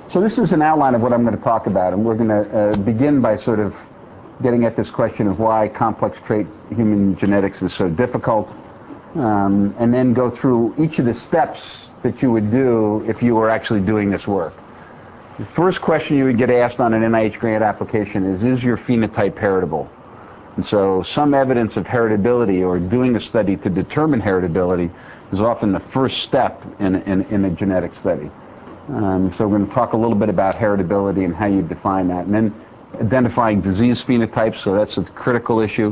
So this is an outline of what I'm going to talk about, and we're going to begin by sort of getting at this question of why complex trait human genetics is so difficult, and then go through each of the steps that you would do if you were actually doing this work. The first question you would get asked on an NIH grant application is your phenotype heritable? And so some evidence of heritability or doing a study to determine heritability is often the first step in a genetic study. So we're going to talk a little bit about heritability and how you define that. And then identifying disease phenotypes, so that's a critical issue.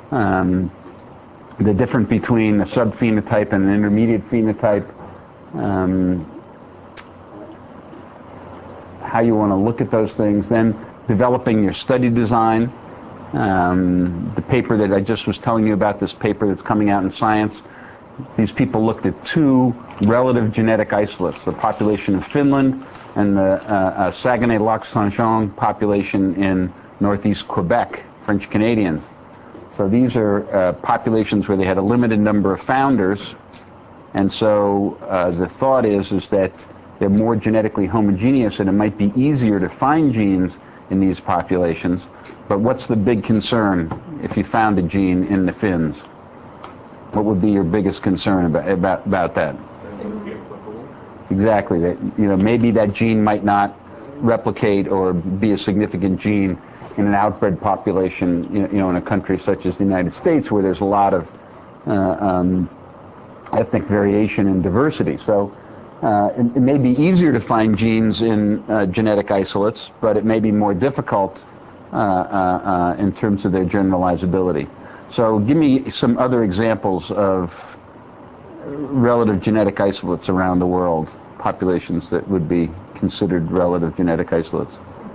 The difference between a subphenotype and an intermediate phenotype. How you want to look at those things. Then developing your study design. The paper that I just was telling you about, this paper that's coming out in Science, these people looked at two relative genetic isolates, the population of Finland and the Saguenay-Lac-Saint-Jean population in northeast Quebec, French Canadians. So these are populations where they had a limited number of founders, and so the thought is that they're more genetically homogeneous and it might be easier to find genes in these populations. But what's the big concern if you found a gene in the Finns? What would be your biggest concern about that? Exactly. That, you know, maybe that gene might not replicate or be a significant gene in an outbred population, you know, in a country such as the United States, where there's a lot of ethnic variation and diversity. So it may be easier to find genes in genetic isolates, but it may be more difficult in terms of their generalizability. So give me some other examples of relative genetic isolates around the world, populations that would be considered relative genetic isolates.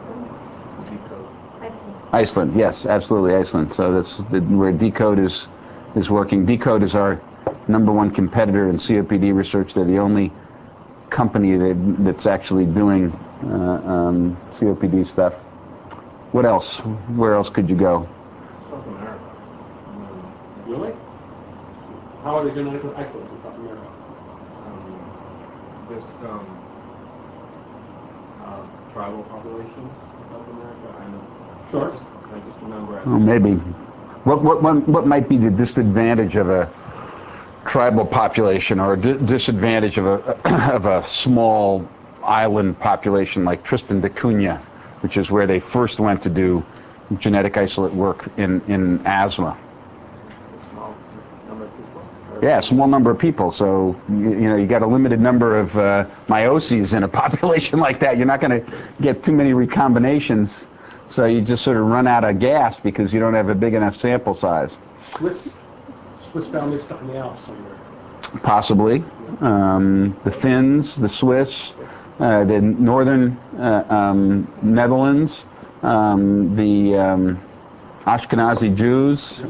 Iceland, yes, absolutely, Iceland. So that's where Decode is working. Decode is our #1 competitor in COPD research. They're the only company that's actually doing COPD stuff. What else? Where else could you go? South America. Really? How are they genetically isolated in South America? There's tribal populations in South America. I know. Sure. I just remember. Oh, maybe. What might be the disadvantage of a tribal population, or a disadvantage of a small island population like Tristan da Cunha, which is where they first went to do genetic isolate work in asthma? A small number of people. Yeah, small number of people. So you know, you got a limited number of myoses in a population like that. You're not going to get too many recombinations. So you just sort of run out of gas because you don't have a big enough sample size. Swiss families stuck in the Alps somewhere. Possibly. The Finns, the Swiss, the northern Netherlands, the Ashkenazi Jews,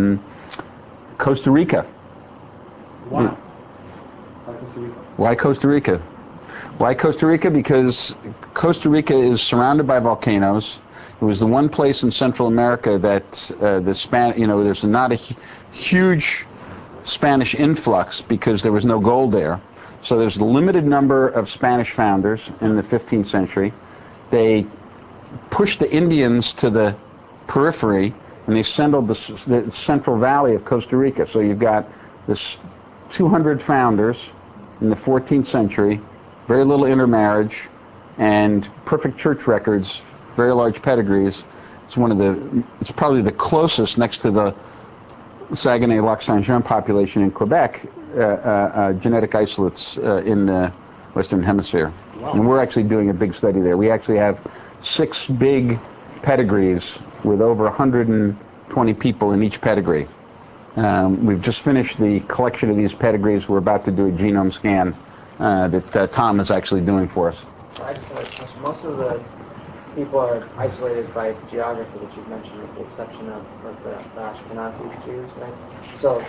Costa Rica. Wow. Why Costa Rica? Why Costa Rica? Why Costa Rica? Because Costa Rica is surrounded by volcanoes. It was the one place in Central America that there's not a huge Spanish influx because there was no gold there. So there's a limited number of Spanish founders in the 15th century. They pushed the Indians to the periphery, and they settled the Central Valley of Costa Rica. So you've got this 200 founders in the 14th century, very little intermarriage, and perfect church records, very large pedigrees. It's probably the closest, next to the Saguenay-Lac-Saint-Jean population in Quebec, genetic isolates in the Western Hemisphere. Wow. And we're actually doing a big study there. We actually have 6 big pedigrees with over 120 people in each pedigree. We've just finished the collection of these pedigrees. We're about to do a genome scan that Tom is actually doing for us. Most of the people are isolated by geography that you've mentioned, with the exception of the Ashkenazi Jews, right? So,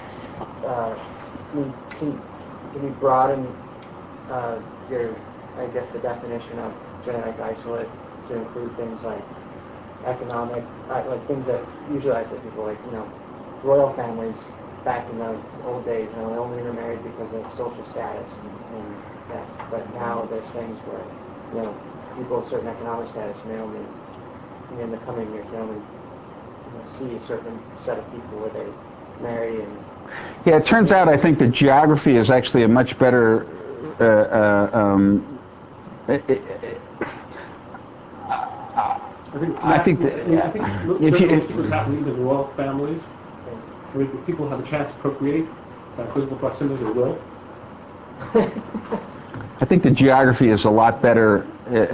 can you broaden the definition of genetic isolate to include things like economic, like things that usually isolate people, like, you know, royal families back in the old days, you know, they only intermarried because of social status and yes, but now there's things where, you know, people of certain economic status may only, in the coming years, may only see a certain set of people where they marry and. Yeah, it turns out I think that geography is actually a much better. I think that if what's happening even in royal families, I mean, if people have a chance to procreate by physical proximity, they will. I think the geography is a lot better.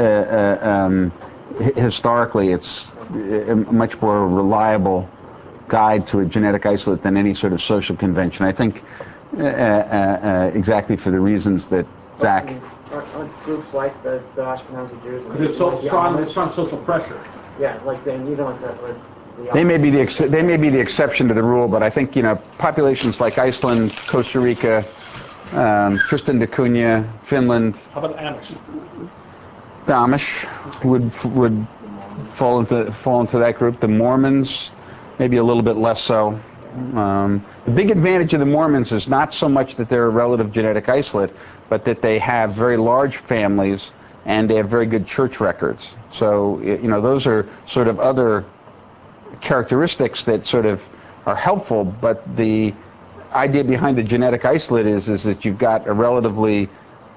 Historically, it's a much more reliable guide to a genetic isolate than any sort of social convention. I think exactly for the reasons that Zach. Aren't groups like the Ashkenazi Jews? And there's so strong social pressure. Yeah, like even like the they may be the exception to the rule, but I think populations like Iceland, Costa Rica, Tristan da Cunha, Finland. How about Amish? The Amish would fall into that group. The Mormons, maybe a little bit less so. The big advantage of the Mormons is not so much that they're a relative genetic isolate, but that they have very large families and they have very good church records. So those are sort of other characteristics that sort of are helpful, but the idea behind the genetic isolate is that you've got a relatively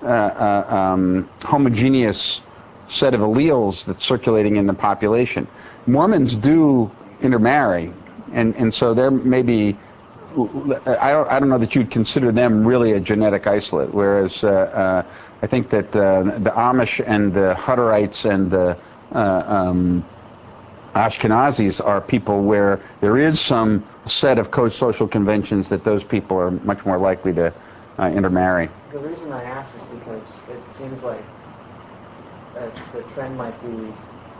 homogeneous set of alleles that's circulating in the population. Mormons do intermarry, and so there may be, I don't know that you'd consider them really a genetic isolate, whereas I think that the Amish and the Hutterites and the Ashkenazis are people where there is some set of social conventions that those people are much more likely to intermarry. The reason I ask is because it seems like the trend might be,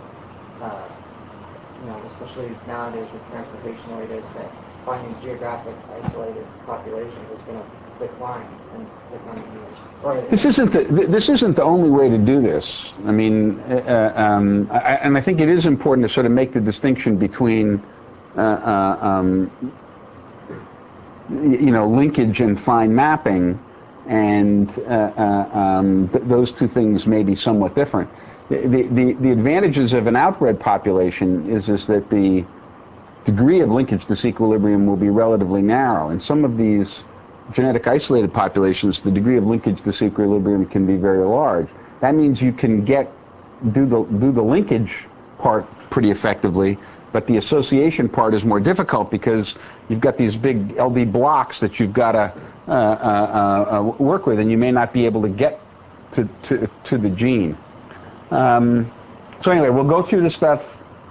especially nowadays with transportation like this, that finding geographic isolated populations is going to decline in the coming years. This isn't the only way to do this. I mean, and I think it is important to sort of make the distinction between, linkage and fine mapping, and those two things may be somewhat different. The advantages of an outbred population is that the degree of linkage disequilibrium will be relatively narrow. In some of these genetic isolated populations, the degree of linkage disequilibrium can be very large. That means you can do the linkage part pretty effectively, but the association part is more difficult because you've got these big LD blocks that you've got to work with, and you may not be able to get to the gene. So anyway, we'll go through this stuff.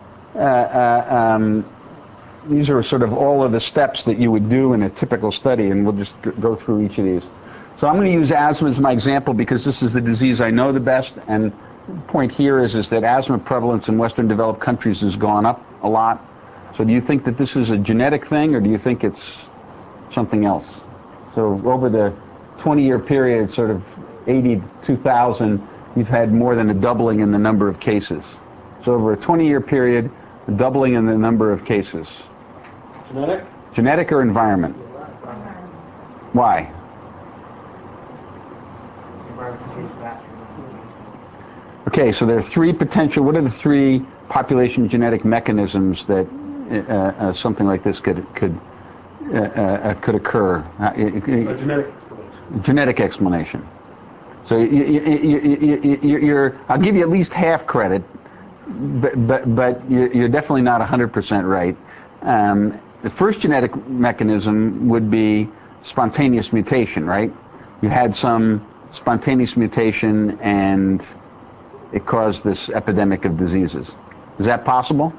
These are sort of all of the steps that you would do in a typical study, and we'll just go through each of these. So I'm going to use asthma as my example because this is the disease I know the best, and the point here is that asthma prevalence in Western developed countries has gone up a lot. So do you think that this is a genetic thing, or do you think it's something else? So over the 20-year period, sort of 80 to 2000, you've had more than a doubling in the number of cases. So over a 20-year period, a doubling in the number of cases. Genetic? Genetic or environment? Why? Okay, so there are three potential. What are the three population genetic mechanisms that something like this could occur? A genetic explanation. Genetic explanation. So you're I'll give you at least half credit, but you're definitely not 100% right. The first genetic mechanism would be spontaneous mutation, right? You had some spontaneous mutation and it caused this epidemic of diseases. Is that possible?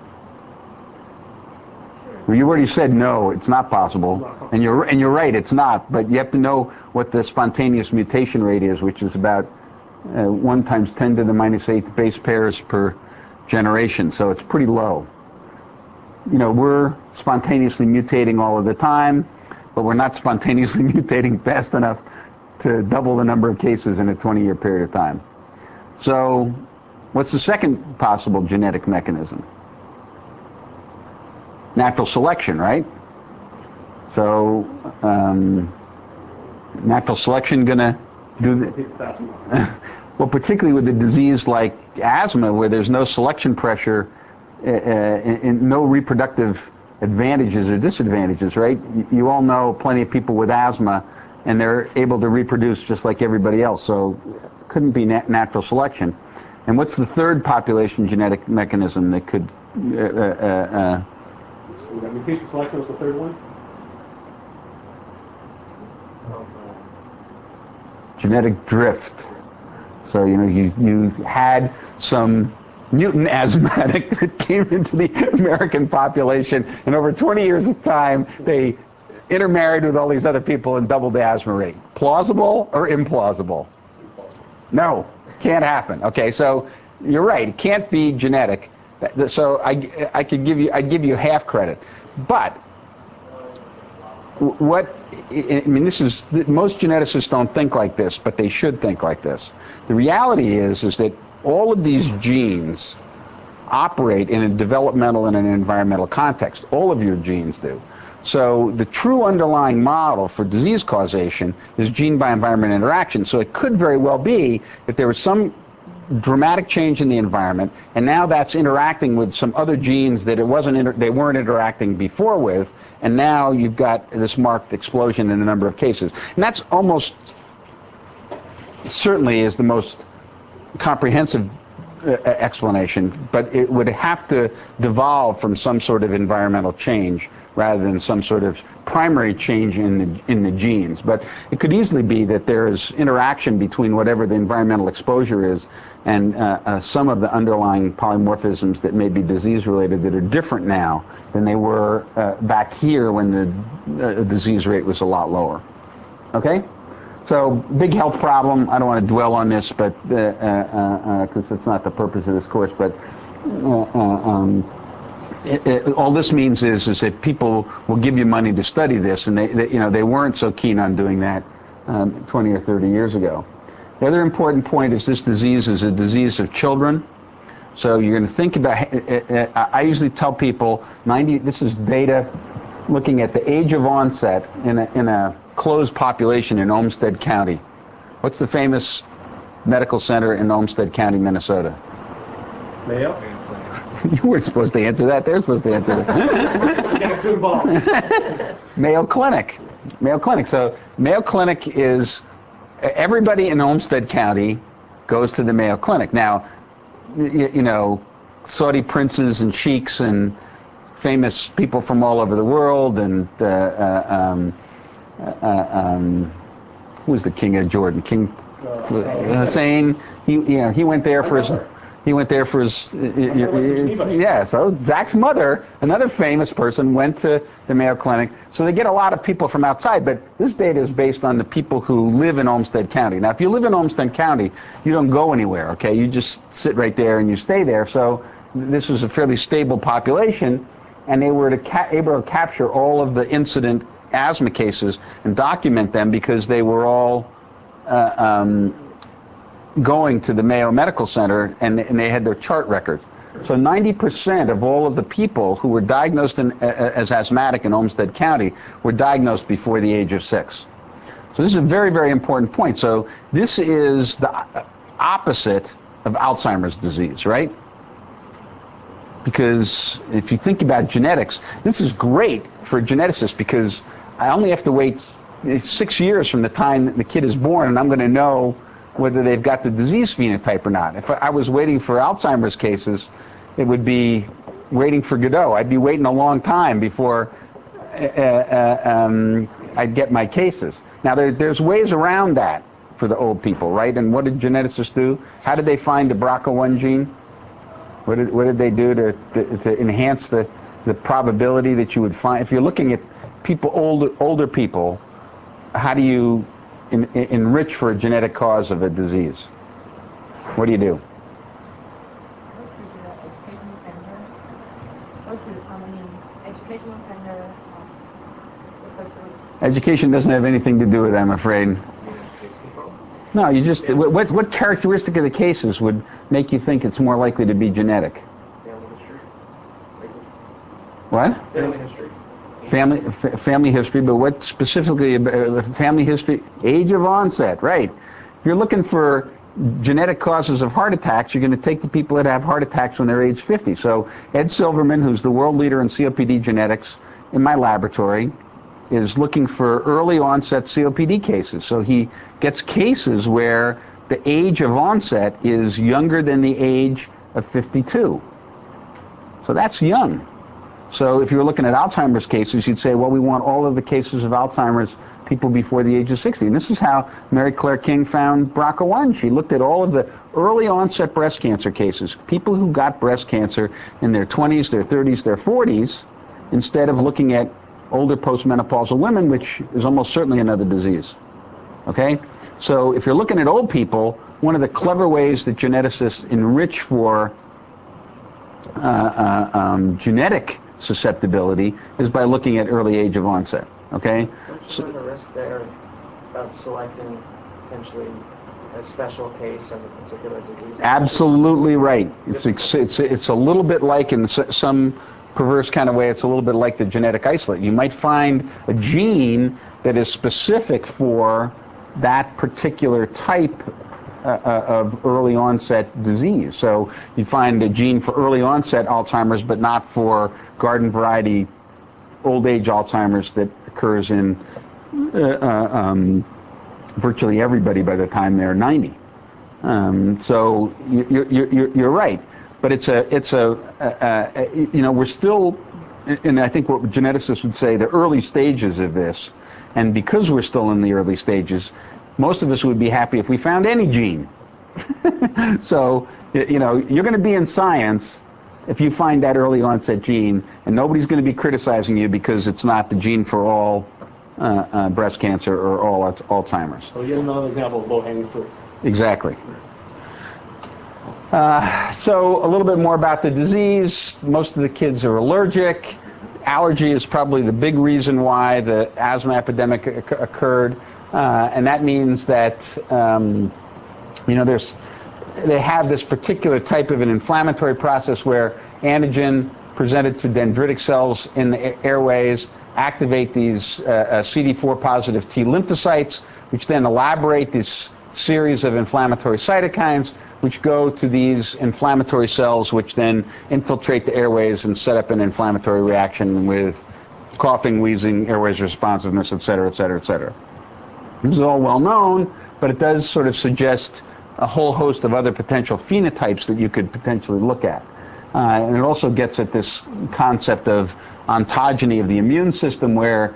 Well, you already said no, it's not possible, and you're right, it's not. But you have to know what the spontaneous mutation rate is, which is about 1 times 10 to the minus 8 base pairs per generation. So it's pretty low. We're spontaneously mutating all of the time, but we're not spontaneously mutating fast enough to double the number of cases in a 20-year period of time. So what's the second possible genetic mechanism? Natural selection, right? So natural selection gonna do Well, particularly with a disease like asthma, where there's no selection pressure and no reproductive advantages or disadvantages, right? You all know plenty of people with asthma, and they're able to reproduce just like everybody else, so it couldn't be natural selection. And what's the third population genetic mechanism that could... mutation selection was the third one? Genetic drift. So, you had some mutant asthmatic that came into the American population, and over 20 years of time, they intermarried with all these other people and doubled the asthma rate. Plausible or implausible? No, can't happen. Okay, so you're right, it can't be genetic. So I'd give you half credit. But most geneticists don't think like this, but they should think like this. The reality is that all of these genes operate in a developmental and an environmental context. All of your genes do. So the true underlying model for disease causation is gene by environment interaction. So it could very well be that there was some dramatic change in the environment, and now that's interacting with some other genes that they weren't interacting before with, and now you've got this marked explosion in a number of cases. And that's almost certainly is the most comprehensive explanation, but it would have to devolve from some sort of environmental change rather than some sort of primary change in the genes. But it could easily be that there is interaction between whatever the environmental exposure is and some of the underlying polymorphisms that may be disease-related that are different now than they were back here when the disease rate was a lot lower. Okay? So, big health problem. I don't want to dwell on this, but because it's not the purpose of this course. But all this means is that people will give you money to study this, and they weren't so keen on doing that 20 or 30 years ago. The other important point is this disease is a disease of children. So you're going to think about. I usually tell people this is data looking at the age of onset in a closed population in Olmsted County. What's the famous medical center in Olmsted County, Minnesota? Mayo? You weren't supposed to answer that. They're supposed to answer that. Get too involved. Mayo Clinic. Mayo Clinic. So Mayo Clinic is, everybody in Olmsted County goes to the Mayo Clinic. Now, Saudi princes and sheiks and famous people from all over the world, and who was the king of Jordan? King Hussein. He went there for his. He went there for his. So Zach's mother, another famous person, went to the Mayo Clinic. So they get a lot of people from outside, but this data is based on the people who live in Olmsted County. Now, if you live in Olmsted County, you don't go anywhere. Okay, you just sit right there and you stay there. So this was a fairly stable population, and they were able to capture all of the incident asthma cases and document them because they were all going to the Mayo Medical Center, and they had their chart records. So 90% of all of the people who were diagnosed as asthmatic in Olmsted County were diagnosed before the age of 6. So this is a very, very important point. So this is the opposite of Alzheimer's disease, right? Because if you think about genetics, this is great for geneticists because I only have to wait 6 years from the time that the kid is born, and I'm going to know whether they've got the disease phenotype or not. If I was waiting for Alzheimer's cases, it would be waiting for Godot. I'd be waiting a long time before I'd get my cases. Now, there's ways around that for the old people, right? And what did geneticists do? How did they find the BRCA1 gene? What did they do to enhance the probability that you would find? If you're looking at people, older people, how do you enrich for a genetic cause of a disease? What do you do? Education doesn't have anything to do with it, I'm afraid. No, you just, what characteristic of the cases would make you think it's more likely to be genetic? Family history. What? Family history. Family history, but what specifically, family history? Age of onset, right. If you're looking for genetic causes of heart attacks, you're going to take the people that have heart attacks when they're age 50. So Ed Silverman, who's the world leader in COPD genetics in my laboratory, is looking for early onset COPD cases. So he gets cases where the age of onset is younger than the age of 52. So that's young. So if you were looking at Alzheimer's cases, you'd say, well, we want all of the cases of Alzheimer's people before the age of 60. And this is how Mary Claire King found BRCA1. She looked at all of the early onset breast cancer cases, people who got breast cancer in their 20s, their 30s, their 40s, instead of looking at older postmenopausal women, which is almost certainly another disease. Okay? So if you're looking at old people, one of the clever ways that geneticists enrich for genetic susceptibility is by looking at early age of onset. Okay? What's the risk there of selecting potentially a special case of a particular disease? Absolutely right. It's a little bit like, in some perverse kind of way, it's a little bit like the genetic isolate. You might find a gene that is specific for that particular type of early onset disease. So you find a gene for early onset Alzheimer's, but not for garden variety old age Alzheimer's that occurs in virtually everybody by the time they're 90. So you're right, but we're still, and I think what geneticists would say, the early stages of this, and because we're still in the early stages, most of us would be happy if we found any gene. So, you're going to be in science if you find that early onset gene, and nobody's going to be criticizing you because it's not the gene for all breast cancer or all Alzheimer's. So yet another example of low-hanging fruit. Exactly. So a little bit more about the disease. Most of the kids are allergic. Allergy is probably the big reason why the asthma epidemic occurred. And that means that, they have this particular type of an inflammatory process where antigen presented to dendritic cells in the airways activate these CD4 positive T lymphocytes, which then elaborate this series of inflammatory cytokines, which go to these inflammatory cells, which then infiltrate the airways and set up an inflammatory reaction with coughing, wheezing, airways responsiveness, et cetera, et cetera, et cetera. This is all well known, but it does sort of suggest a whole host of other potential phenotypes that you could potentially look at. And it also gets at this concept of ontogeny of the immune system, where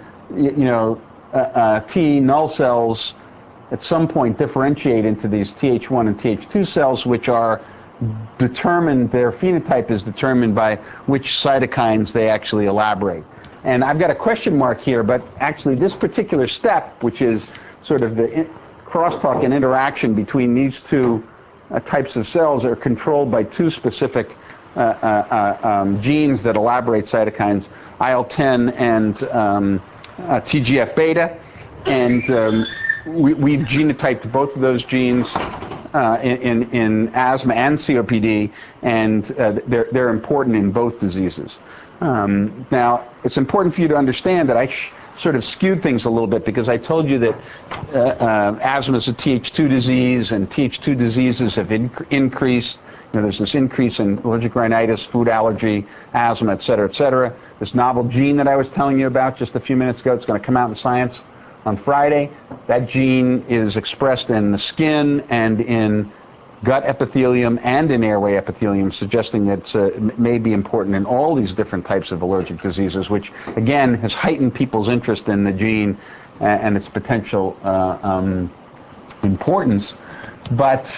T null cells at some point differentiate into these Th1 and Th2 cells, which are determined, their phenotype is determined by which cytokines they actually elaborate. And I've got a question mark here, but actually this particular step, which is sort of the crosstalk and interaction between these two types of cells, are controlled by two specific genes that elaborate cytokines, IL-10 and TGF-beta, and we've genotyped both of those genes in asthma and COPD, and they're important in both diseases. Now, it's important for you to understand that I sort of skewed things a little bit, because I told you that asthma is a Th2 disease, and Th2 diseases have increased. There's this increase in allergic rhinitis, food allergy, asthma, et cetera, et cetera. This novel gene that I was telling you about just a few minutes ago, it's going to come out in Science on Friday. That gene is expressed in the skin and in gut epithelium and in airway epithelium, suggesting that it may be important in all these different types of allergic diseases, which again has heightened people's interest in the gene and its potential importance. But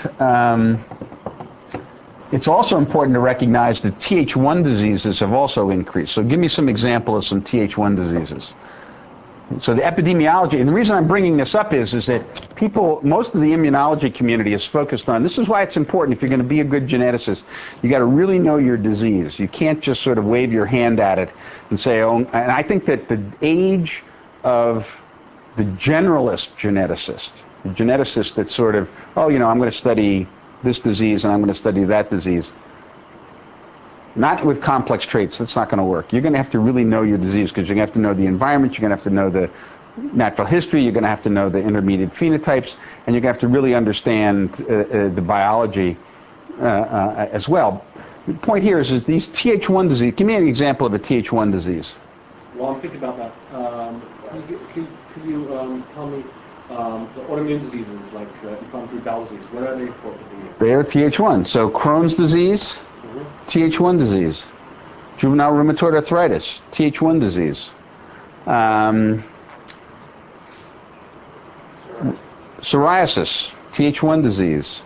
it's also important to recognize that Th1 diseases have also increased. So give me some example of some Th1 diseases. So the epidemiology, and the reason I'm bringing this up is that most of the immunology community is focused on, this is why it's important, if you're going to be a good geneticist, you got to really know your disease. You can't just sort of wave your hand at it and say, oh, and I think that the age of the generalist geneticist, the geneticist that sort of, I'm going to study this disease and I'm going to study that disease, not with complex traits, that's not going to work. You're going to have to really know your disease, because you're going to have to know the environment, you're going to have to know the natural history, you're going to have to know the intermediate phenotypes, and you're going to have to really understand the biology as well. The point here is these Th1 disease. Give me an example of a Th1 disease. Well, I'm thinking about that. Could you tell me the autoimmune diseases like inflammatory bowel disease? What are they for? They are Th1. So Crohn's disease, Th1 disease. Juvenile rheumatoid arthritis, Th1 disease. Psoriasis, Th1 disease.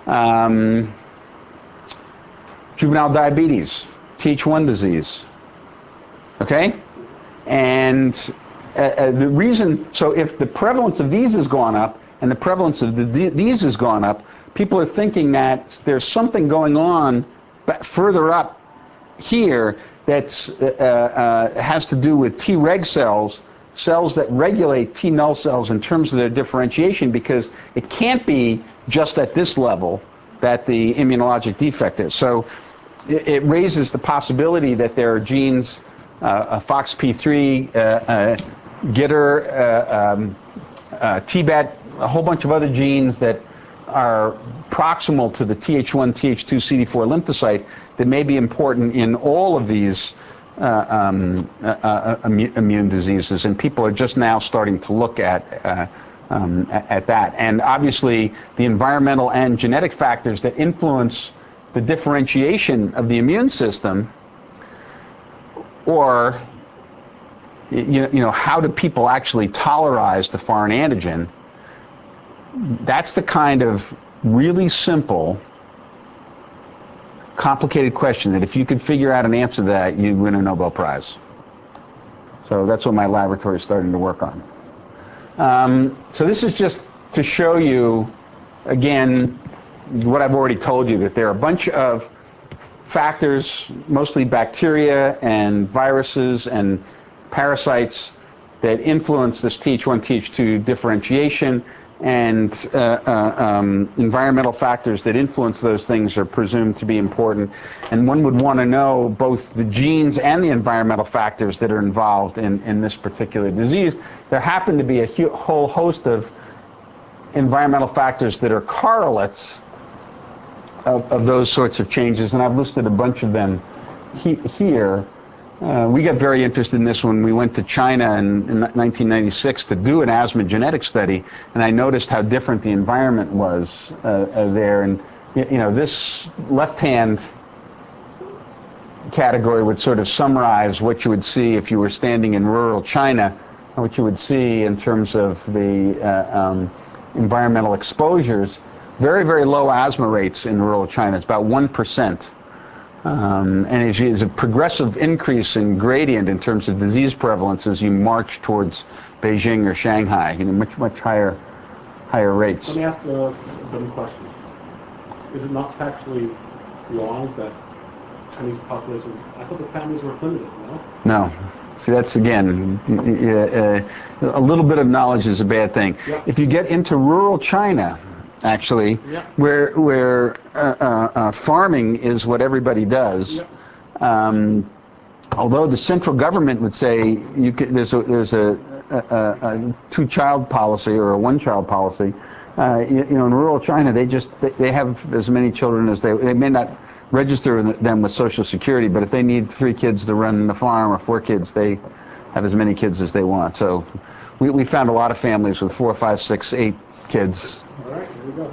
Juvenile diabetes, Th1 disease. Okay? And the reason, so if the prevalence of these has gone up and the prevalence of these has gone up, people are thinking that there's something going on further up here that has to do with Treg cells, cells that regulate T null cells in terms of their differentiation, because it can't be just at this level that the immunologic defect is. So it raises the possibility that there are genes, FOXP3, GITR, TBET, a whole bunch of other genes that are proximal to the Th1, Th2, CD4 lymphocyte that may be important in all of these immune diseases, and people are just now starting to look at that. And obviously, the environmental and genetic factors that influence the differentiation of the immune system, or you know, how do people actually tolerize the foreign antigen? That's the kind of really simple, complicated question that if you could figure out an answer to that, you'd win a Nobel Prize. So that's what my laboratory is starting to work on. So this is just to show you, again, what I've already told you, that there are a bunch of factors, mostly bacteria and viruses and parasites, that influence this Th1, Th2 differentiation, and environmental factors that influence those things are presumed to be important. And one would want to know both the genes and the environmental factors that are involved in this particular disease. There happen to be a whole host of environmental factors that are correlates of those sorts of changes, and I've listed a bunch of them here. We got very interested in this when we went to China in 1996 to do an asthma genetic study, and I noticed how different the environment was there. And you know, this left-hand category would sort of summarize what you would see if you were standing in rural China, and what you would see in terms of the environmental exposures. Very, very low asthma rates in rural China. It's about 1%. And it's a progressive increase in gradient in terms of disease prevalence as you march towards Beijing or Shanghai, you know, much higher rates. Let me ask a dumb question. Is it not factually wrong that Chinese populations, I thought the families were limited, no? No. See, that's, again, a little bit of knowledge is a bad thing. Yep. If you get into rural China, actually, yep, where farming is what everybody does, yep, although the central government would say there's a two-child policy or a one-child policy, you know, in rural China they have as many children as they may not register them with Social Security, but if they need 3 kids to run the farm or 4 kids, they have as many kids as they want. So we found a lot of families with 4, 5, 6, 8 kids. All right, here we go.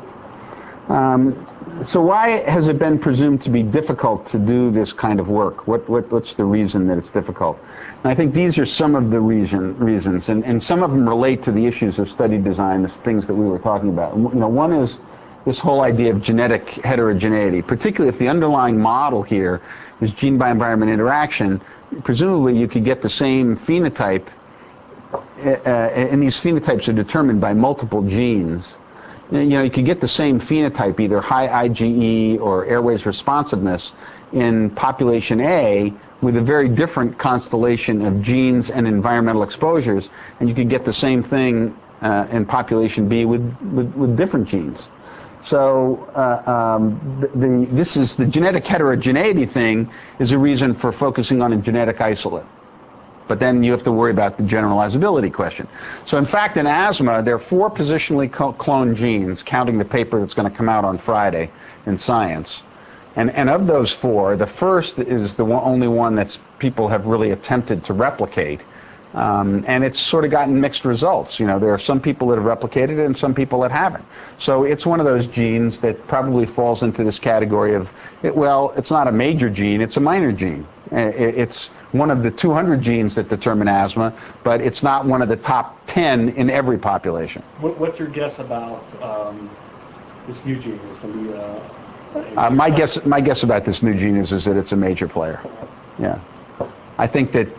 So why has it been presumed to be difficult to do this kind of work? What's the reason that it's difficult? And I think these are some of the reasons, and some of them relate to the issues of study design, the things that we were talking about. You know, one is this whole idea of genetic heterogeneity, particularly if the underlying model here is gene by environment interaction. Presumably you could get the same phenotype, and these phenotypes are determined by multiple genes. You know, you could get the same phenotype, either high IgE or airways responsiveness, in population A with a very different constellation of genes and environmental exposures, and you could get the same thing in population B with different genes. So this is the genetic heterogeneity thing is a reason for focusing on a genetic isolate. But then you have to worry about the generalizability question. So in fact, in asthma, there are 4 positionally cloned genes, counting the paper that's going to come out on Friday in Science. And of those 4, the first is the only one that people have really attempted to replicate. And it's sort of gotten mixed results. You know, there are some people that have replicated it and some people that haven't. So it's one of those genes that probably falls into this category of, well, it's not a major gene, it's a minor gene. It's one of the 200 genes that determine asthma, but it's not one of the top 10 in every population. What's your guess about this new gene? It's going to be my guess about this new gene is that it's a major player. Yeah. I think that,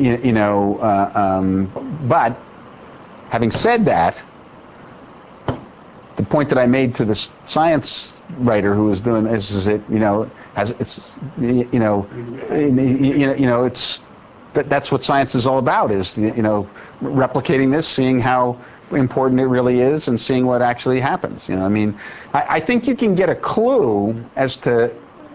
but having said that, the point that I made to the Science writer who was doing this is that, that's what Science is all about, is, replicating this, seeing how important it really is, and seeing what actually happens. I mean, I think you can get a clue as to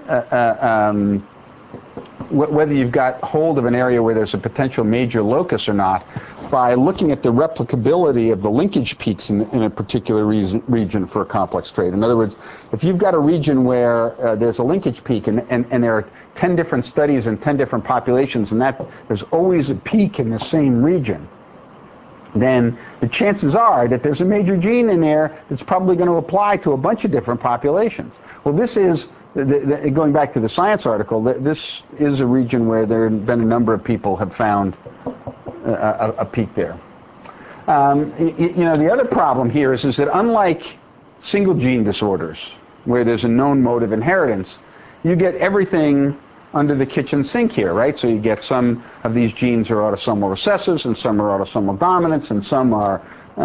whether you've got hold of an area where there's a potential major locus or not by looking at the replicability of the linkage peaks in a particular region for a complex trait. In other words, if you've got a region where there's a linkage peak and there are 10 different studies and 10 different populations, and that there's always a peak in the same region, then the chances are that there's a major gene in there that's probably going to apply to a bunch of different populations. Well, this is going back to the Science article, this is a region where there have been a number of people have found a peak there. The other problem here is that unlike single gene disorders, where there's a known mode of inheritance, you get everything under the kitchen sink here, right? So you get some of these genes are autosomal recessives, and some are autosomal dominants, and some are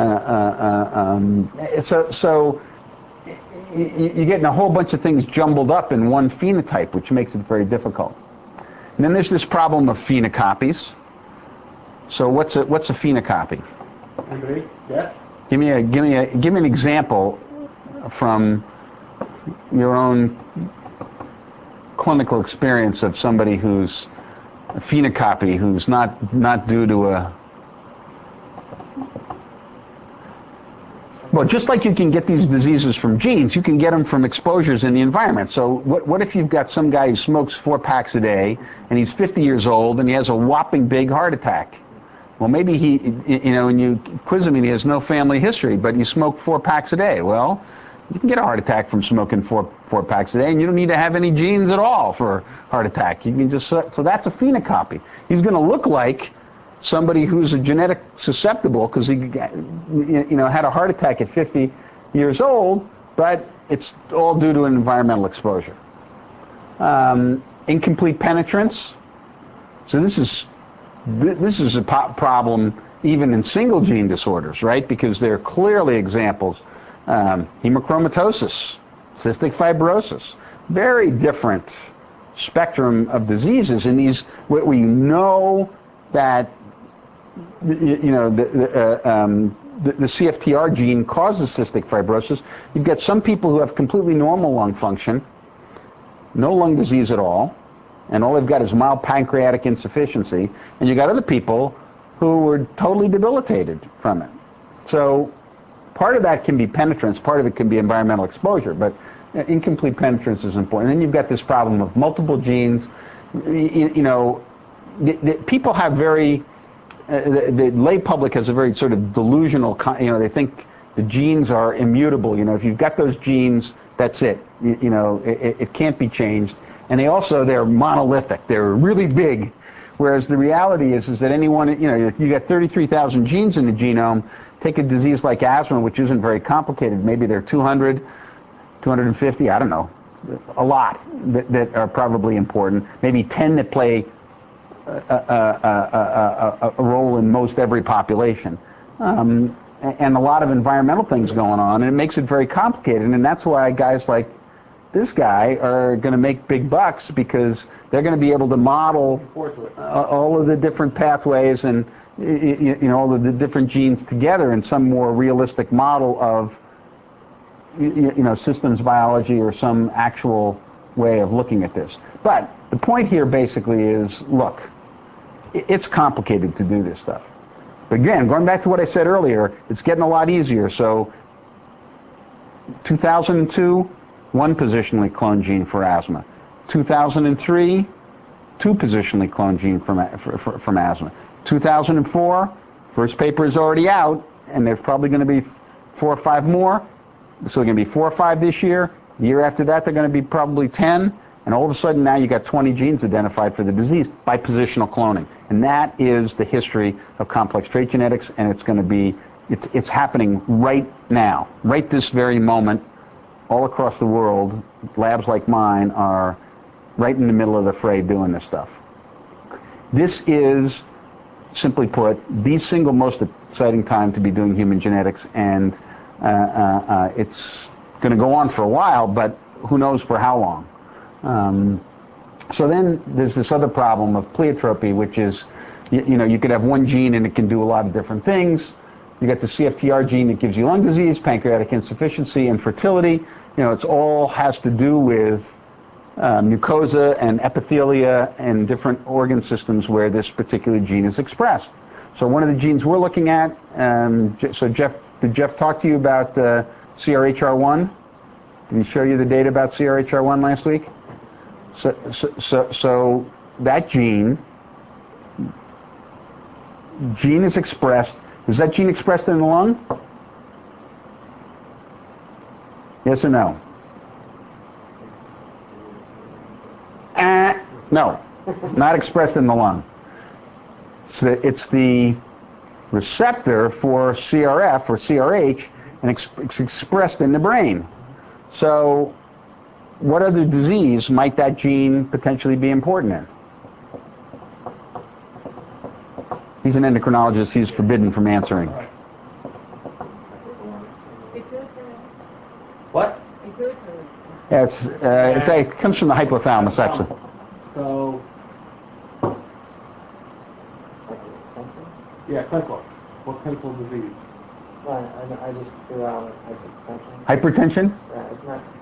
you're getting a whole bunch of things jumbled up in one phenotype, which makes it very difficult. And then there's this problem of phenocopies. So what's a phenocopy? Anybody? Yes? Give me an example from your own clinical experience of somebody who's a phenocopy, who's not due to a... Well, just like you can get these diseases from genes, you can get them from exposures in the environment. So what if you've got some guy who smokes 4 packs a day, and he's 50 years old, and he has a whopping big heart attack? Well, maybe he, and you quiz him and he has no family history, but you smoke 4 packs a day. Well, you can get a heart attack from smoking 4 packs a day, and you don't need to have any genes at all for a heart attack. You can just, so that's a phenocopy. He's going to look like somebody who's a genetic susceptible because he had a heart attack at 50 years old, but it's all due to an environmental exposure. Incomplete penetrance. So this is a problem even in single gene disorders, right? Because there are clearly examples. Hemochromatosis, cystic fibrosis, very different spectrum of diseases. In these, where we know that the CFTR gene causes cystic fibrosis. You've got some people who have completely normal lung function, no lung disease at all, and all they've got is mild pancreatic insufficiency, and you've got other people who were totally debilitated from it. So part of that can be penetrance, part of it can be environmental exposure, but incomplete penetrance is important. And then you've got this problem of multiple genes. People have very... the lay public has a very sort of delusional, they think the genes are immutable. If you've got those genes, that's it. It can't be changed. And they're monolithic. They're really big. Whereas the reality is that anyone, if you got 33,000 genes in the genome, take a disease like asthma, which isn't very complicated, maybe there are 200, 250, I don't know, a lot that are probably important. Maybe 10 that play a role in most every population, and a lot of environmental things going on, and it makes it very complicated. And that's why guys like this guy are going to make big bucks, because they're going to be able to model all of the different pathways and all of the different genes together in some more realistic model of systems biology or some actual way of looking at this. But the point here basically is, look, it's complicated to do this stuff. But again, going back to what I said earlier, it's getting a lot easier. So 2002, one positionally cloned gene for asthma. 2003, two positionally cloned gene from asthma. 2004, first paper is already out, and there's probably going to be 4 or 5 more. So they're going to be 4 or 5 this year. The year after that, they're going to be probably 10. And all of a sudden now you got 20 genes identified for the disease by positional cloning. And that is the history of complex trait genetics, and it's going to be, it's happening right now, right this very moment, all across the world. Labs like mine are right in the middle of the fray doing this stuff. This is, simply put, the single most exciting time to be doing human genetics, and it's going to go on for a while, but who knows for how long. So then there's this other problem of pleiotropy, which is, you know, you could have one gene and it can do a lot of different things. You got the CFTR gene that gives you lung disease, pancreatic insufficiency, and fertility. You know, it's all has to do with mucosa and epithelia and different organ systems where this particular gene is expressed. So one of the genes we're looking at, so Jeff, did Jeff talk to you about CRHR1? Did he show you the data about CRHR1 last week? So that gene is expressed. Is that gene expressed in the lung? Yes or no? No, not expressed in the lung. It's the receptor for CRF or CRH, and it's expressed in the brain. So what other disease might that gene potentially be important in? He's an endocrinologist. He's forbidden from answering. What? Yeah, it comes from the hypothalamus, actually. So, yeah, clinical. What clinical disease? I just threw out hypertension. Hypertension? Yeah, it's not.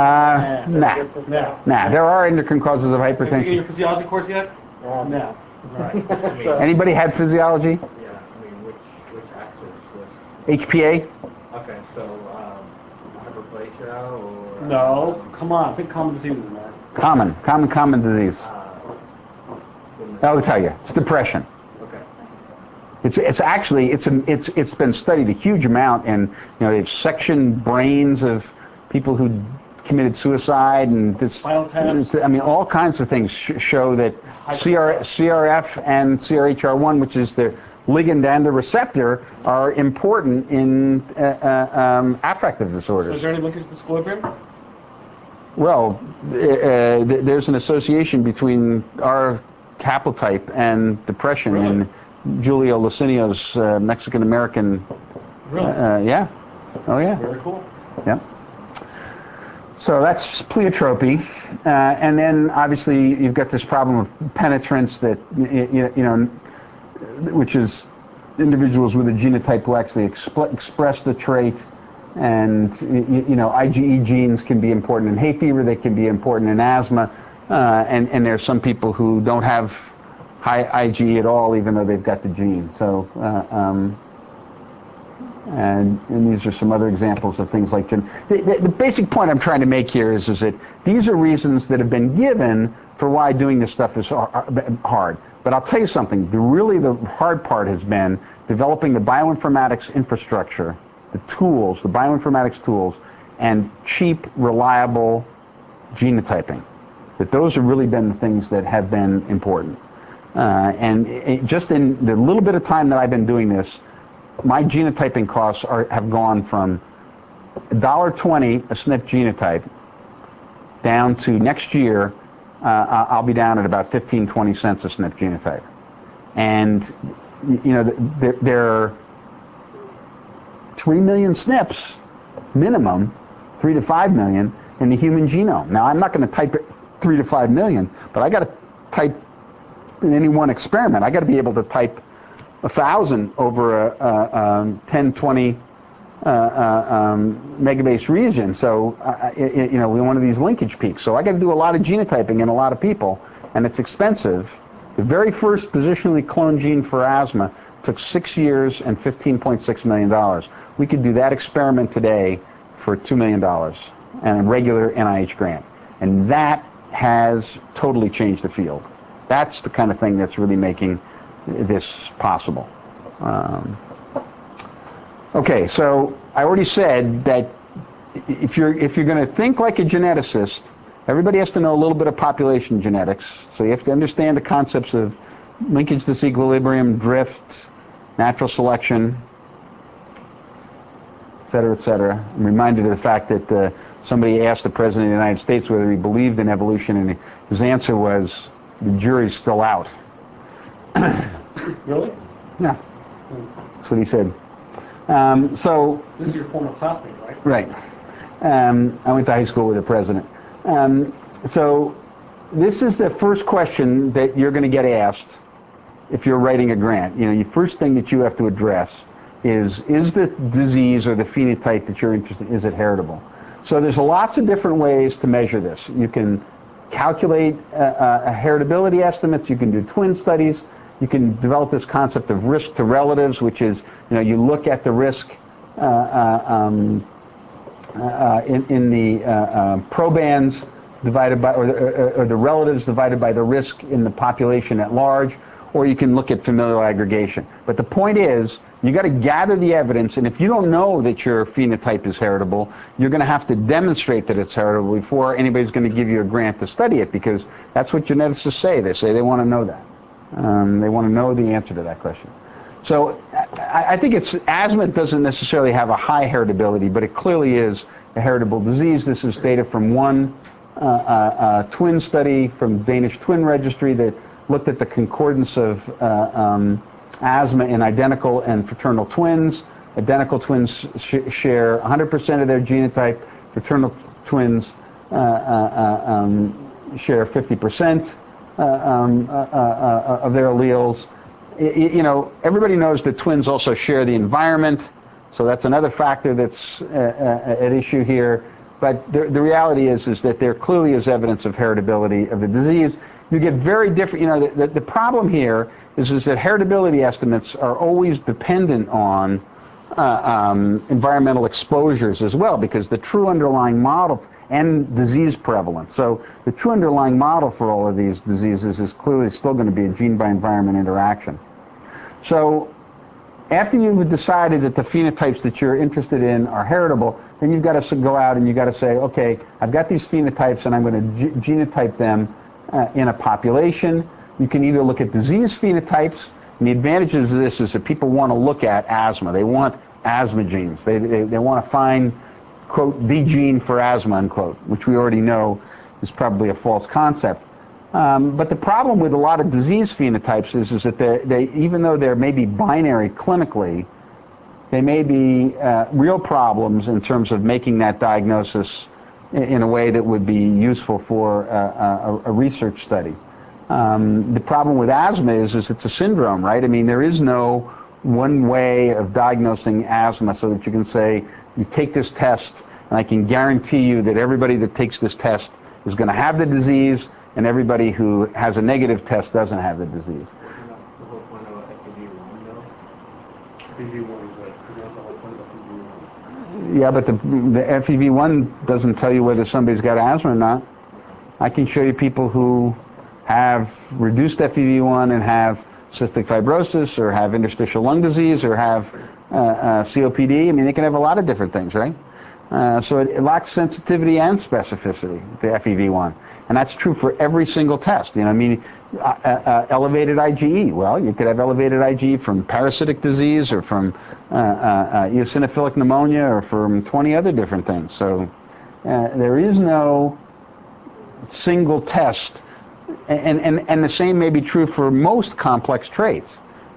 Nah. There are endocrine causes of Have you taken hypertension. your physiology course yet? No. Right. So, Anybody had physiology? Yeah, I mean, which axis was... HPA? Okay, so, hyperplasia or... No, come on, pick common diseases, man. Common disease. I'll tell you, it's depression. Okay. It's actually it's been studied a huge amount, and you know they've sectioned brains of people who committed suicide, and this. I mean, all kinds of things show that CRF and CRHR1, which is the ligand and the receptor, are important in affective disorders. So is there any linkage to equilibrium? Well, there's an association between our haplotype and depression. Really? And Julio Lucinio's Mexican-American. Really? Yeah. Oh, yeah. Very cool. Yeah. So that's pleiotropy. And then, obviously, you've got this problem of penetrance that, you know, which is individuals with a genotype who actually express the trait. And, you know, IgE genes can be important in hay fever. They can be important in asthma. And there's some people who don't have high IgE at all, even though they've got the gene. So, and these are some other examples of things like the basic point I'm trying to make here is that these are reasons that have been given for why doing this stuff is hard. But I'll tell you something. The hard part has been developing the bioinformatics infrastructure, the tools, the bioinformatics tools, and cheap, reliable genotyping. That those have really been the things that have been important. Just in the little bit of time that I've been doing this, my genotyping costs have gone from $1.20 a SNP genotype down to next year, I'll be down at about 15-20 cents a SNP genotype. And, you know, there are 3 million SNPs minimum, 3 to 5 million in the human genome. Now, I'm not going to type it 3 to 5 million, but I got to type in any one experiment. I got to be able to type 1,000 over a 10, 20 megabase region. So, you know, one of these linkage peaks. So I got to do a lot of genotyping in a lot of people, and it's expensive. The very first positionally cloned gene for asthma took 6 years and $15.6 million. We could do that experiment today for $2 million and a regular NIH grant. And that has totally changed the field. That's the kind of thing that's really making this possible. Okay, so I already said that if you're going to think like a geneticist, everybody has to know a little bit of population genetics. So you have to understand the concepts of linkage disequilibrium, drift, natural selection, et cetera, et cetera. I'm reminded of the fact that somebody asked the President of the United States whether he believed in evolution, and his answer was, the jury's still out. Really? Yeah, that's what he said. So this is your former classmate, right? Right. I went to high school with the president. So this is the first question that you're going to get asked if you're writing a grant. You know, the first thing that you have to address is the disease or the phenotype that you're interested in, is it heritable? So there's lots of different ways to measure this. You can calculate heritability estimates. You can do twin studies. You can develop this concept of risk to relatives, which is, you know, you look at the risk in the probands divided by, or the relatives divided by the risk in the population at large, or you can look at familial aggregation. But the point is, you got to gather the evidence, and if you don't know that your phenotype is heritable, you're going to have to demonstrate that it's heritable before anybody's going to give you a grant to study it, because that's what geneticists say. They say they want to know that. They want to know the answer to that question. So I think asthma doesn't necessarily have a high heritability, but it clearly is a heritable disease. This is data from one twin study from Danish Twin Registry that looked at the concordance of asthma in identical and fraternal twins. Identical twins share 100% of their genotype. Fraternal twins share 50% of their alleles. You know, everybody knows that twins also share the environment, so that's another factor that's at issue here. But the reality is that there clearly is evidence of heritability of the disease. You get very different, you know, the problem here is that heritability estimates are always dependent on environmental exposures as well, because the true underlying model and disease prevalence. So the true underlying model for all of these diseases is clearly still going to be a gene by environment interaction. So after you've decided that the phenotypes that you're interested in are heritable, then you've got to go out and you've got to say, okay, I've got these phenotypes and I'm going to genotype them in a population. You can either look at disease phenotypes, and the advantages of this is that people want to look at asthma. They want asthma genes. They want to find, quote, the gene for asthma, unquote, which we already know is probably a false concept. But the problem with a lot of disease phenotypes is that they, even though they may be binary clinically, they may be real problems in terms of making that diagnosis in a way that would be useful for a research study. The problem with asthma is it's a syndrome, right? I mean, there is no one way of diagnosing asthma so that you can say, you take this test, and I can guarantee you that everybody that takes this test is going to have the disease, and everybody who has a negative test doesn't have the disease. The whole point of FEV1, though? FEV1 is like, that's the whole point of FEV1. Yeah, but the FEV1 doesn't tell you whether somebody's got asthma or not. I can show you people who have reduced FEV1 and have cystic fibrosis, or have interstitial lung disease, or have COPD. I mean, they can have a lot of different things, right? So it lacks sensitivity and specificity, the FEV1. And that's true for every single test. You know, I mean, elevated IgE. Well, you could have elevated IgE from parasitic disease, or from eosinophilic pneumonia, or from 20 other different things. So there is no single test. And the same may be true for most complex traits.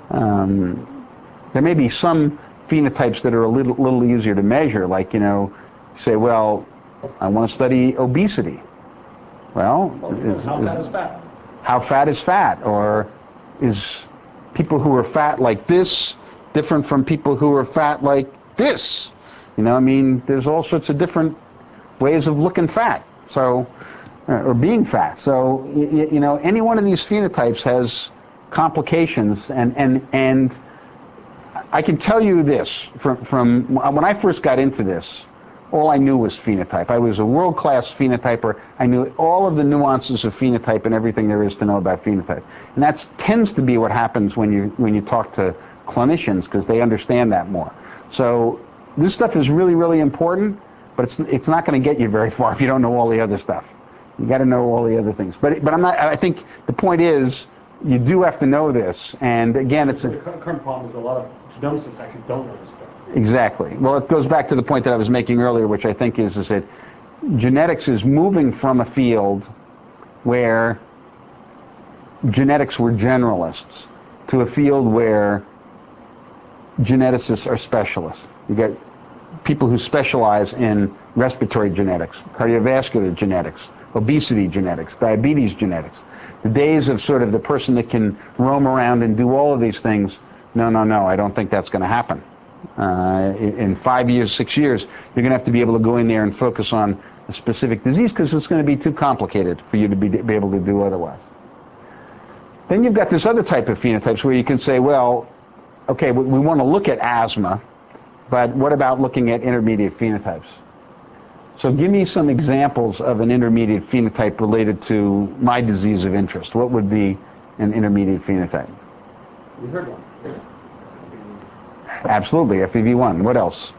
There may be some phenotypes that are a little easier to measure, like, you know, say, well, I want to study obesity. Well, how fat is fat? How fat is fat? Or is people who are fat like this different from people who are fat like this? You know, I mean, there's all sorts of different ways of looking fat. So or being fat. So you know, any one of these phenotypes has complications, and I can tell you this from when I first got into this, all I knew was phenotype. I was a world-class phenotyper. I knew all of the nuances of phenotype and everything there is to know about phenotype. And that tends to be what happens when you talk to clinicians, because they understand that more. So this stuff is really, really important, but it's not going to get you very far if you don't know all the other stuff. You got to know all the other things. But I'm not. I think the point is you do have to know this. And again, it's the current problem is a lot of geneticists actually don't know this stuff. Exactly. Well, it goes back to the point that I was making earlier, which I think is that genetics is moving from a field where genetics were generalists to a field where geneticists are specialists. You get people who specialize in respiratory genetics, cardiovascular genetics, obesity genetics, diabetes genetics. The days of sort of the person that can roam around and do all of these things, no, I don't think that's going to happen. In 5 years, 6 years, you're going to have to be able to go in there and focus on a specific disease because it's going to be too complicated for you to be able to do otherwise. Then you've got this other type of phenotypes where you can say, well, okay, we want to look at asthma, but what about looking at intermediate phenotypes? So give me some examples of an intermediate phenotype related to my disease of interest. What would be an intermediate phenotype? You heard one. Yeah. Absolutely, FEV1. What else?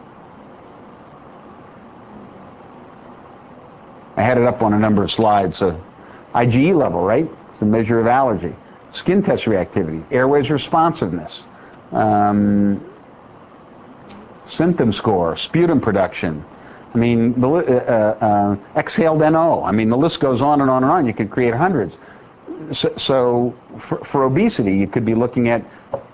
I had it up on a number of slides. IgE level, right? It's a measure of allergy. Skin test reactivity, airways responsiveness, symptom score, sputum production. I mean, exhaled NO. I mean, the list goes on and on and on. You could create hundreds. So for obesity, you could be looking at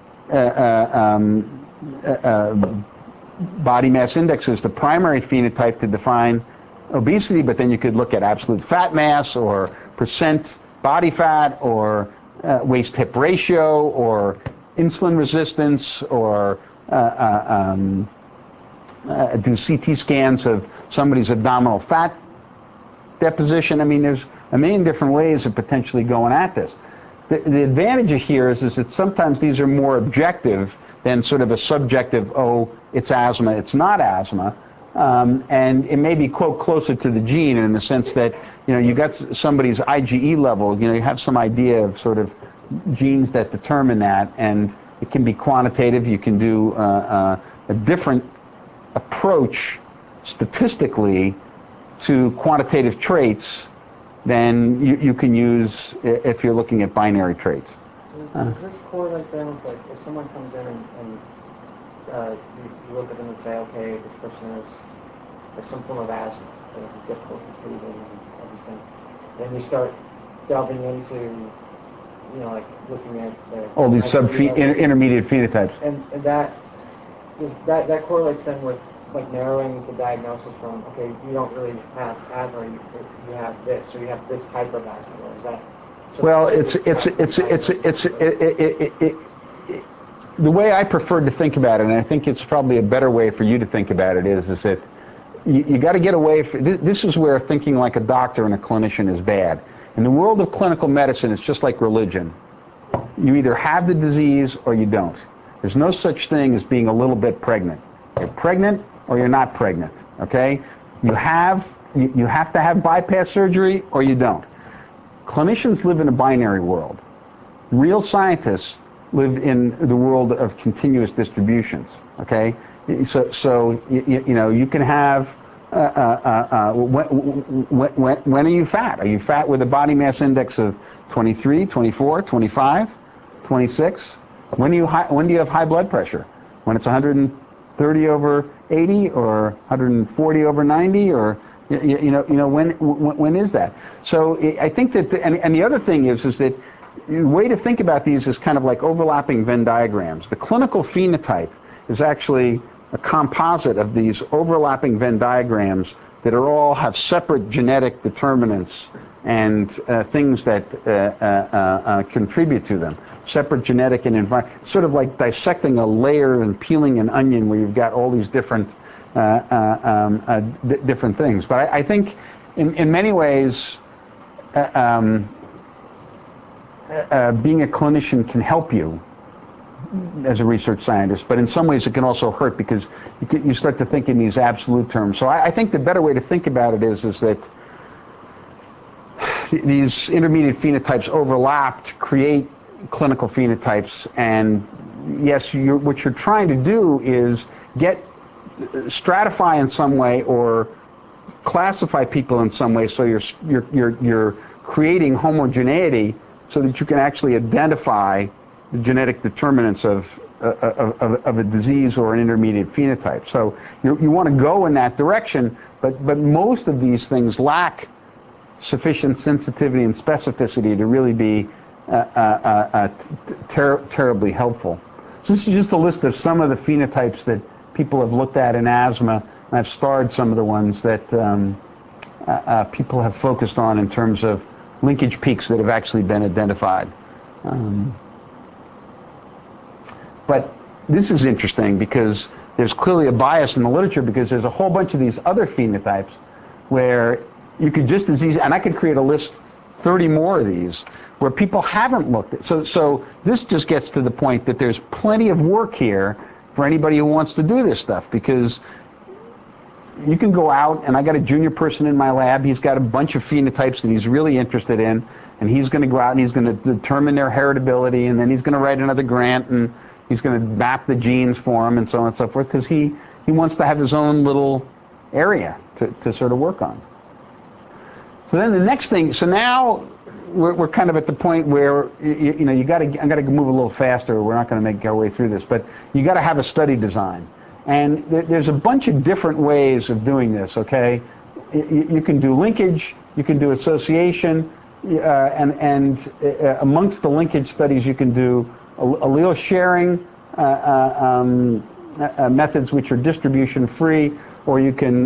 body mass index is the primary phenotype to define obesity, but then you could look at absolute fat mass or percent body fat or waist-hip ratio or insulin resistance or do CT scans of somebody's abdominal fat deposition. I mean, there's a million different ways of potentially going at this. The advantage here is that sometimes these are more objective than sort of a subjective, oh, it's asthma, it's not asthma. And it may be, quote, closer to the gene in the sense that, you know, you got somebody's IgE level, you know, you have some idea of sort of genes that determine that, and it can be quantitative. You can do a different approach statistically to quantitative traits than you can use if you're looking at binary traits. Does this correlate then with, like, if someone comes in and you look at them and say, okay, this person has some form of asthma, they have difficulty breathing and everything, then you start delving into, you know, like looking at all these intermediate phenotypes. And that correlates then with, like, narrowing the diagnosis from, okay, you don't really have asthma, you have this, or you have this type of asthma, or is that? Well, the way I prefer to think about it, and I think it's probably a better way for you to think about it, is that you got to get away from, this is where thinking like a doctor and a clinician is bad. In the world of clinical medicine, it's just like religion. You either have the disease or you don't. There's no such thing as being a little bit pregnant. You're pregnant or you're not pregnant, okay? You have to have bypass surgery or you don't. Clinicians live in a binary world. Real scientists live in the world of continuous distributions, okay? So you know, you can have, when are you fat? Are you fat with a body mass index of 23, 24, 25, 26? When do you have high blood pressure? When it's 130 over 80 or 140 over 90, or you know when is that? So I think that and the other thing is that the way to think about these is kind of like overlapping Venn diagrams. The clinical phenotype is actually a composite of these overlapping Venn diagrams that all have separate genetic determinants and things that contribute to them. Separate genetic and environment, sort of like dissecting a layer and peeling an onion where you've got all these different different things. But I think in many ways, being a clinician can help you as a research scientist, but in some ways it can also hurt because you start to think in these absolute terms. So I think the better way to think about it is that these intermediate phenotypes overlap to create clinical phenotypes, and yes, what you're trying to do is stratify in some way or classify people in some way, so you're creating homogeneity so that you can actually identify the genetic determinants of a disease or an intermediate phenotype. So you want to go in that direction, but most of these things lack sufficient sensitivity and specificity to really be terribly helpful. So this is just a list of some of the phenotypes that people have looked at in asthma, and I've starred some of the ones that people have focused on in terms of linkage peaks that have actually been identified. But this is interesting because there's clearly a bias in the literature, because there's a whole bunch of these other phenotypes where you could just as easy, and I could create a list, 30 more of these, where people haven't looked at. So this just gets to the point that there's plenty of work here for anybody who wants to do this stuff, because you can go out, and I got a junior person in my lab, he's got a bunch of phenotypes that he's really interested in, and he's going to go out and he's going to determine their heritability, and then he's going to write another grant, and he's going to map the genes for them, and so on and so forth, because he wants to have his own little area to sort of work on. So then the next thing, so now we're kind of at the point where I got to move a little faster. We're not going to make our way through this, but you got to have a study design, and there's a bunch of different ways of doing this. Okay, you can do linkage, you can do association, and amongst the linkage studies you can do allele sharing methods, which are distribution free, or you can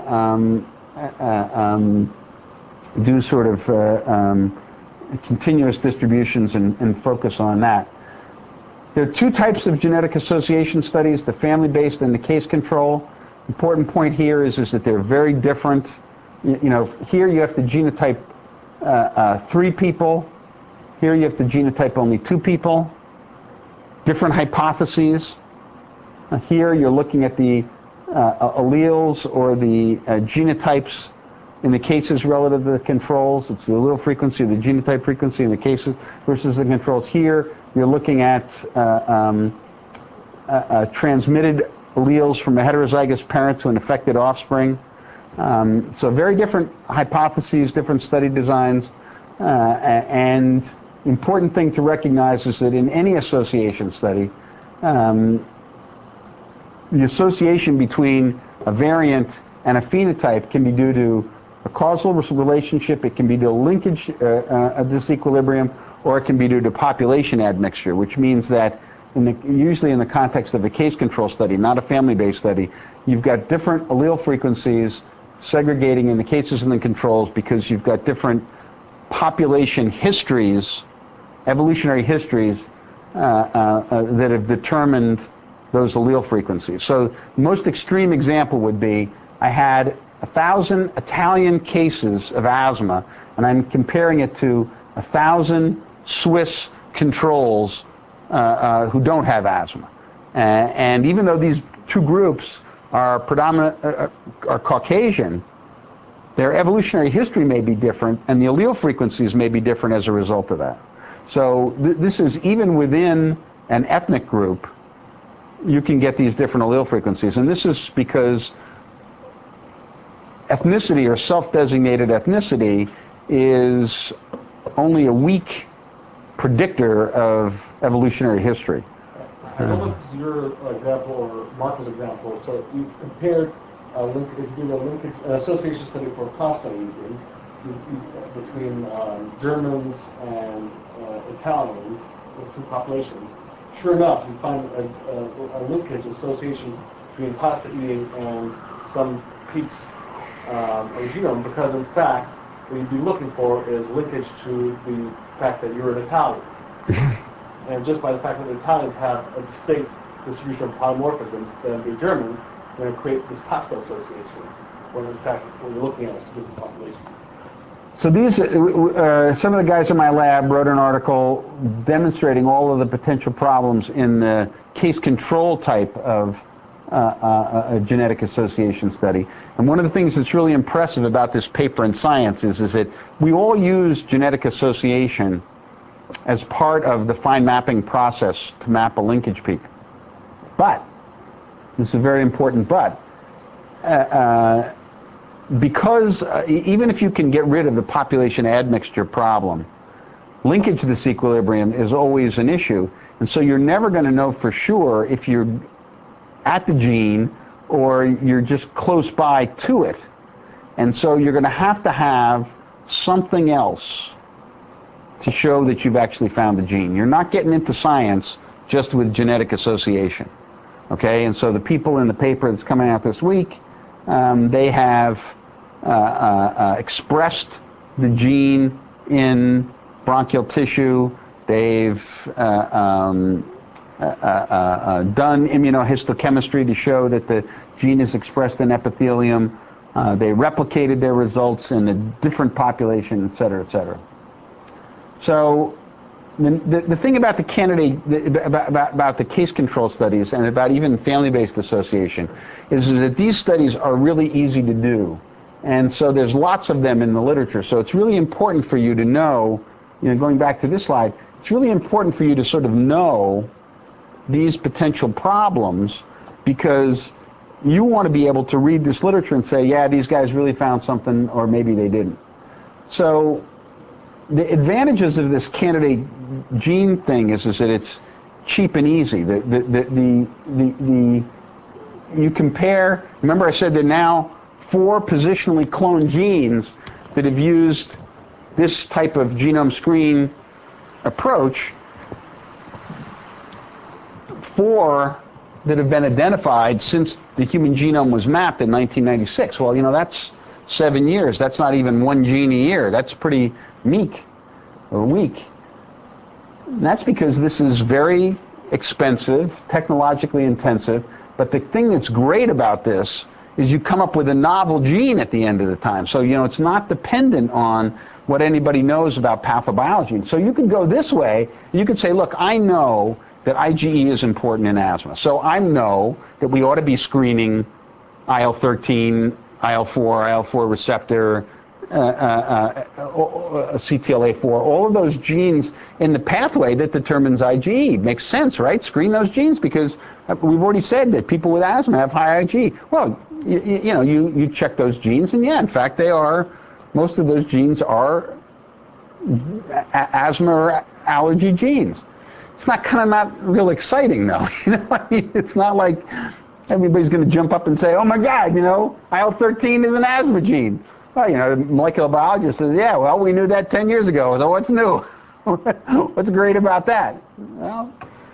do sort of continuous distributions and focus on that. There are two types of genetic association studies, the family-based and the case control. Important point here is that they're very different. Here you have to genotype 3 people. Here you have to genotype only 2 people. Different hypotheses. Here you're looking at the alleles or the genotypes in the cases relative to the controls. It's the allele frequency, the genotype frequency in the cases versus the controls. Here you're looking at transmitted alleles from a heterozygous parent to an affected offspring. So very different hypotheses, different study designs, and important thing to recognize is that in any association study, the association between a variant and a phenotype can be due to a causal relationship, it can be due to linkage, a disequilibrium, or it can be due to population admixture, which means that usually in the context of a case control study, not a family-based study, you've got different allele frequencies segregating in the cases and the controls because you've got different population histories, evolutionary histories that have determined those allele frequencies. So the most extreme example would be I had 1,000 Italian cases of asthma, and I'm comparing it to 1,000 Swiss controls who don't have asthma. And even though these two groups are are Caucasian, their evolutionary history may be different, and the allele frequencies may be different as a result of that. So this is even within an ethnic group, you can get these different allele frequencies, and this is because ethnicity or self-designated ethnicity is only a weak predictor of evolutionary history. I don't know if this is your example or Marco's example. So you've compared if you do a linkage association study for pasta eating between Germans and Italians, the two populations. Sure enough, you find a linkage association between pasta eating and some peaks of the genome, because in fact what you'd be looking for is linkage to the fact that you're an Italian. And just by the fact that the Italians have a distinct distribution of polymorphisms than the Germans, they're going to create this pasta association, when in fact what you're looking at is different populations. So these, some of the guys in my lab wrote an article demonstrating all of the potential problems in the case control type of a genetic association study. And one of the things that's really impressive about this paper in Science is that we all use genetic association as part of the fine mapping process to map a linkage peak. But, this is a very important but, because even if you can get rid of the population admixture problem, linkage disequilibrium is always an issue, and so you're never going to know for sure if you're at the gene or you're just close by to it. And so you're going to have something else to show that you've actually found the gene. You're not getting into science just with genetic association. Okay, and so the people in the paper that's coming out this week, they have expressed the gene in bronchial tissue. They've done immunohistochemistry to show that the gene is expressed in epithelium. They replicated their results in a different population, et cetera, et cetera. So the thing about the candidate, about the case control studies and about even family-based association is that these studies are really easy to do. And so there's lots of them in the literature. So it's really important for you to know, going back to this slide, it's really important for you to sort of know these potential problems, because you want to be able to read this literature and say, yeah, these guys really found something, or maybe they didn't. So the advantages of this candidate gene thing is that it's cheap and easy. You compare, remember I said there are now 4 positionally cloned genes that have used this type of genome screen approach, 4 that have been identified since the human genome was mapped in 1996. Well, that's 7 years. That's not even 1 gene a year. That's pretty meek or weak. And that's because this is very expensive, technologically intensive, but the thing that's great about this is you come up with a novel gene at the end of the time. So, it's not dependent on what anybody knows about pathobiology. And so you can go this way, you could say, look, I know that IgE is important in asthma. So I know that we ought to be screening IL-13, IL-4 receptor, CTLA-4, all of those genes in the pathway that determines IgE. Makes sense, right? Screen those genes, because we've already said that people with asthma have high IgE. Well, you check those genes, and yeah, in fact, most of those genes are asthma or allergy genes. It's not real exciting, though. It's not like everybody's going to jump up and say, oh my God, IL-13 is an asthma gene. Well, the molecular biologist says, yeah, well, we knew that 10 years ago, so what's new? What's great about that? Well,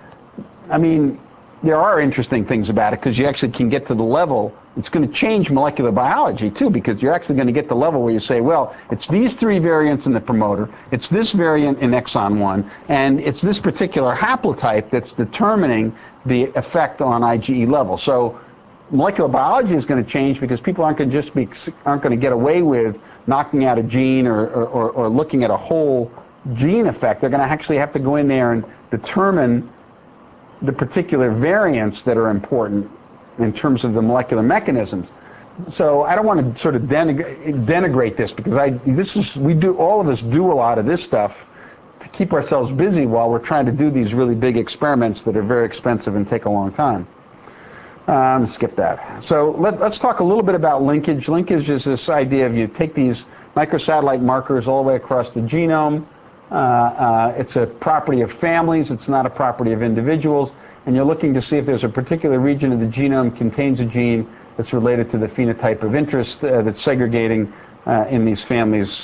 there are interesting things about it, because you actually can get to the level. It's going to change molecular biology, too, because you're actually going to get the level where you say, well, it's these 3 variants in the promoter, it's this variant in exon 1, and it's this particular haplotype that's determining the effect on IgE level. So molecular biology is going to change, because people aren't going to get away with knocking out a gene or looking at a whole gene effect. They're going to actually have to go in there and determine the particular variants that are important in terms of the molecular mechanisms. So I don't want to sort of denigrate this, because all of us do a lot of this stuff to keep ourselves busy while we're trying to do these really big experiments that are very expensive and take a long time. Skip that. So let's talk a little bit about linkage. Linkage is this idea of you take these microsatellite markers all the way across the genome. It's a property of families. It's not a property of individuals. And you're looking to see if there's a particular region of the genome contains a gene that's related to the phenotype of interest that's segregating in these families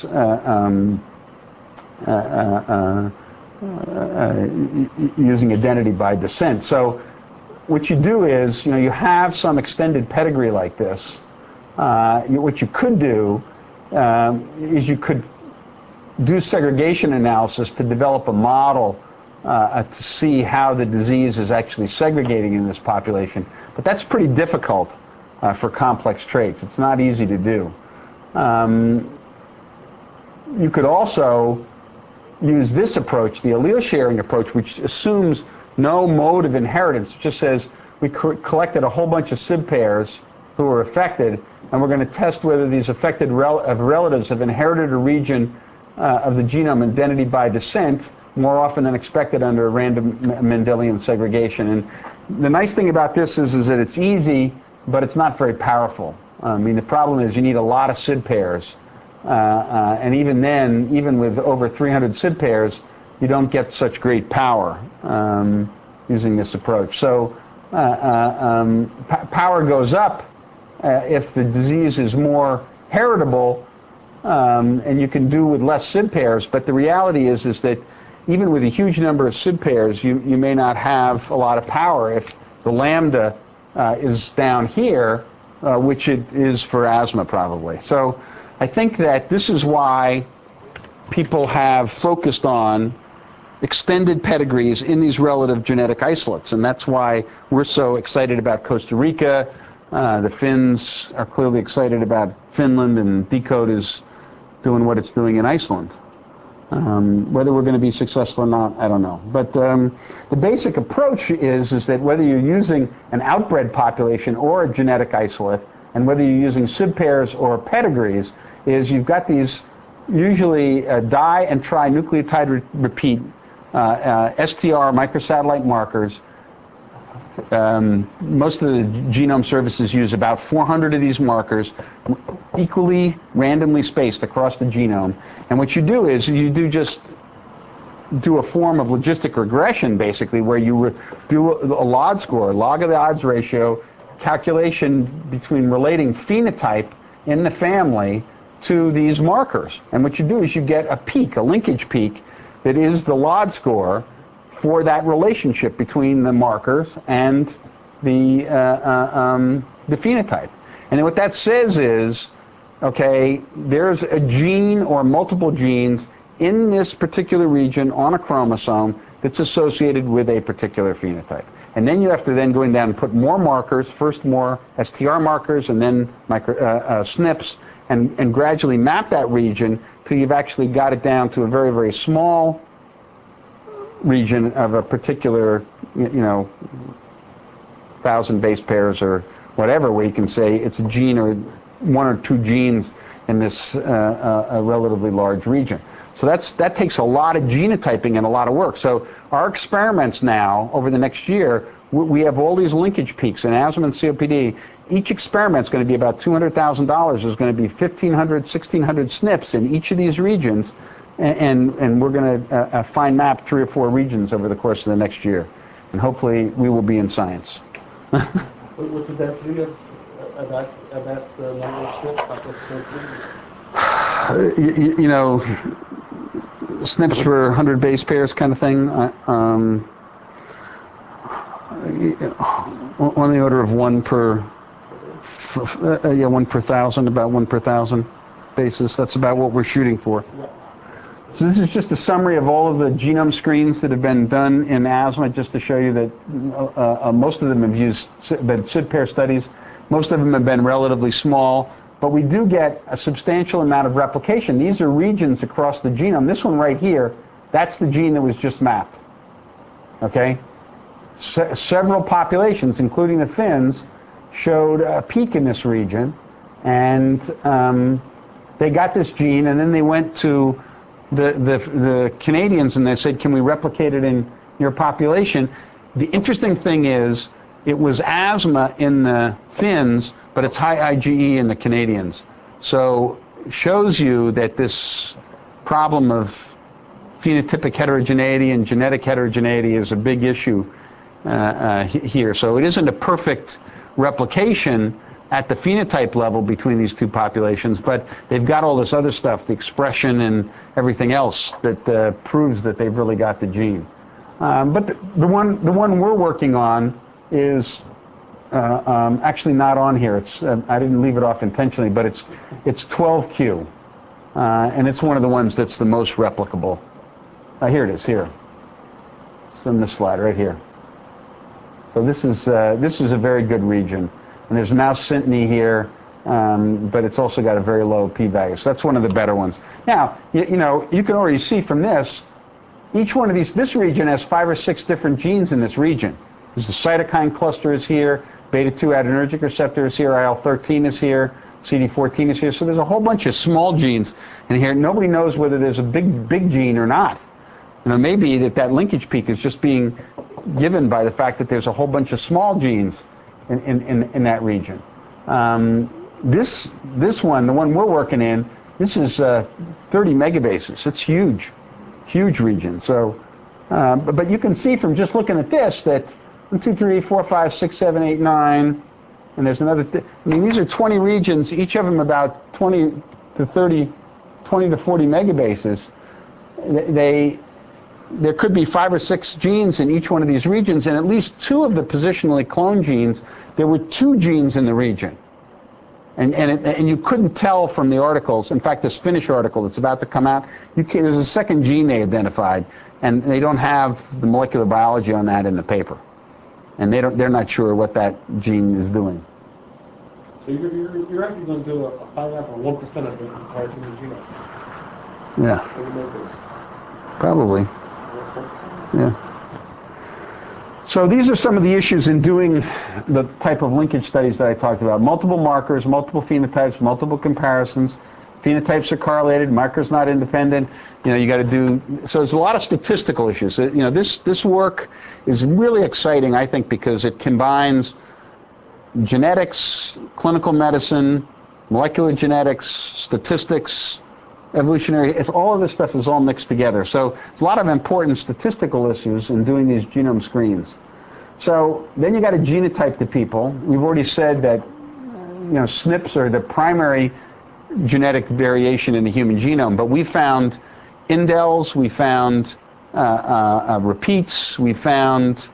using identity by descent. So what you do is, you have some extended pedigree like this. What you could do is you could do segregation analysis to develop a model to see how the disease is actually segregating in this population. But that's pretty difficult for complex traits. It's not easy to do. you could also use this approach, the allele sharing approach, which assumes no mode of inheritance. It just says we collected a whole bunch of SIB pairs who were affected, and we're going to test whether these affected relatives have inherited a region of the genome identity by descent more often than expected under random Mendelian segregation. And the nice thing about this is that it's easy, but it's not very powerful. I mean, the problem is you need a lot of SID pairs. And even then, even with over 300 SID pairs, you don't get such great power using this approach. So power goes up if the disease is more heritable, and you can do with less SID pairs. But the reality is that even with a huge number of SID pairs, you may not have a lot of power if the lambda is down here, which it is for asthma probably. So I think that this is why people have focused on extended pedigrees in these relative genetic isolates, and that's why we're so excited about Costa Rica. The Finns are clearly excited about Finland, and Decode is doing what it's doing in Iceland. Whether we're going to be successful or not, I don't know. But the basic approach is that whether you're using an outbred population or a genetic isolate, and whether you're using SIB pairs or pedigrees, is you've got these usually di- and trinucleotide repeat STR microsatellite markers. Most of the genome services use about 400 of these markers, equally randomly spaced across the genome. And what you do is you do a form of logistic regression, basically, where you do a LOD score, log of the odds ratio, calculation between relating phenotype in the family to these markers. And what you do is you get a peak, a linkage peak, that is the LOD score for that relationship between the markers and the phenotype. And then what that says is, okay, there's a gene or multiple genes in this particular region on a chromosome that's associated with a particular phenotype. And then you have to then go in down and put more markers, first more STR markers and then SNPs, and gradually map that region till you've actually got it down to a very, very small region of a particular, 1,000 base pairs or whatever, where you can say it's a gene or one or two genes in this a relatively large region. So that takes a lot of genotyping and a lot of work. So our experiments now, over the next year, we have all these linkage peaks in asthma and COPD. Each experiment's going to be about $200,000. There's going to be 1,500, 1,600 SNPs in each of these regions, and we're going to find map 3 or 4 regions over the course of the next year. And hopefully we will be in science. What's the density of that number of SNPs? What's the density? SNPs for 100 base pairs kind of thing. On the order of 1 per 1,000, about 1 per 1,000 bases. That's about what we're shooting for. So this is just a summary of all of the genome screens that have been done in asthma, just to show you that most of them have used SID pair studies. Most of them have been relatively small, but we do get a substantial amount of replication. These are regions across the genome. This one right here, that's the gene that was just mapped. Okay? Several populations, including the Finns, showed a peak in this region, and they got this gene, and then they went to the Canadians and they said, can we replicate it in your population? The interesting thing is, it was asthma in the Finns, but it's high IgE in the Canadians. So it shows you that this problem of phenotypic heterogeneity and genetic heterogeneity is a big issue here. So it isn't a perfect replication at the phenotype level between these two populations, but they've got all this other stuff, the expression and everything else that proves that they've really got the gene. But the one we're working on is actually not on here. It's I didn't leave it off intentionally, but it's 12q, and it's one of the ones that's the most replicable. Here it is. Here, it's on this slide right here. So this is a very good region, and there's mouse synteny here, but it's also got a very low p-value. So that's one of the better ones. Now, you know, you can already see from this, each one of these, this region has 5 or 6 different genes in this region. There's the cytokine cluster is here, beta-2 adrenergic receptor is here, IL-13 is here, CD14 is here. So there's a whole bunch of small genes in here. Nobody knows whether there's a big gene or not. You know, maybe that linkage peak is just being given by the fact that there's a whole bunch of small genes in that region. This one, the one we're working in, this is 30 megabases. It's huge region. So, but you can see from just looking at this that 1, 2, 3, 4, 5, 6, 7, 8, 9, and there's another. I mean, these are 20 regions, each of them about 20 to 40 megabases. There could be 5 or 6 genes in each one of these regions, and at least 2 of the positionally cloned genes. There were 2 genes in the region. And you couldn't tell from the articles. In fact, this Finnish article that's about to come out, there's a second gene they identified, and they don't have the molecular biology on that in the paper, and they're not sure what that gene is doing. So you're actually going to do a pineapple 1% of the entire human genome. Yeah. When you make this. Probably. Yeah. So these are some of the issues in doing the type of linkage studies that I talked about. Multiple markers, multiple phenotypes, multiple comparisons. Phenotypes are correlated, markers not independent. You know, you got to do, so there's a lot of statistical issues. You know, this work is really exciting, I think, because it combines genetics, clinical medicine, molecular genetics, statistics, evolutionary, all of this stuff is all mixed together. So there's a lot of important statistical issues in doing these genome screens. So then you got to genotype the people. We've already said that, you know, SNPs are the primary genetic variation in the human genome, but we found indels, we found repeats, we found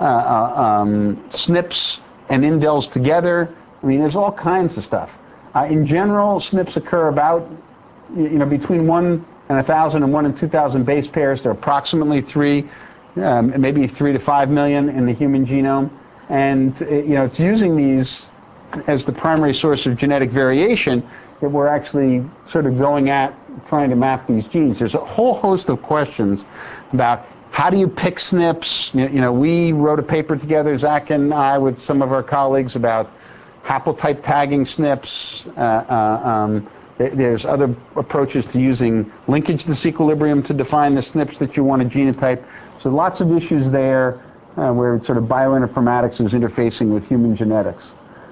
SNPs and indels together. I mean, there's all kinds of stuff. In general, SNPs occur about, you know, between 1 and 1,000 and 1 and 2,000 base pairs. There are approximately 3, maybe 3 to 5 million in the human genome. And, you know, it's using these as the primary source of genetic variation that we're actually sort of going at trying to map these genes. There's a whole host of questions about how do you pick SNPs. You know, we wrote a paper together, Zach and I, with some of our colleagues about haplotype tagging SNPs. There's other approaches to using linkage disequilibrium to define the SNPs that you want to genotype. So lots of issues there where sort of bioinformatics is interfacing with human genetics.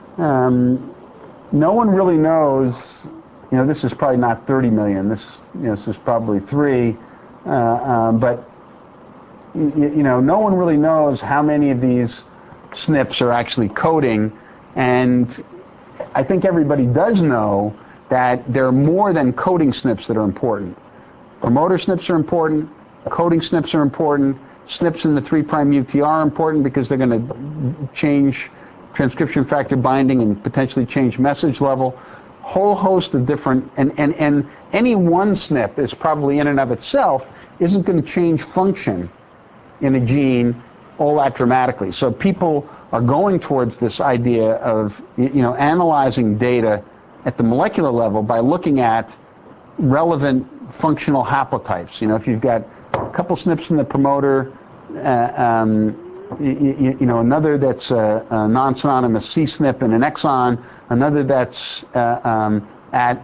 No one really knows, you know, this is probably not 30 million. This is probably 3. But, you know, no one really knows how many of these SNPs are actually coding. And I think everybody does know that there are more than coding SNPs that are important. Promoter SNPs are important, coding SNPs are important, SNPs in the 3' UTR are important because they're going to change transcription factor binding and potentially change message level. Whole host of different, and any one SNP is probably in and of itself isn't going to change function in a gene all that dramatically. So people are going towards this idea of, you know, analyzing data at the molecular level by looking at relevant functional haplotypes. You know, if you've got a couple SNPs in the promoter, you know, another that's a non-synonymous C-SNP and an exon, another that's at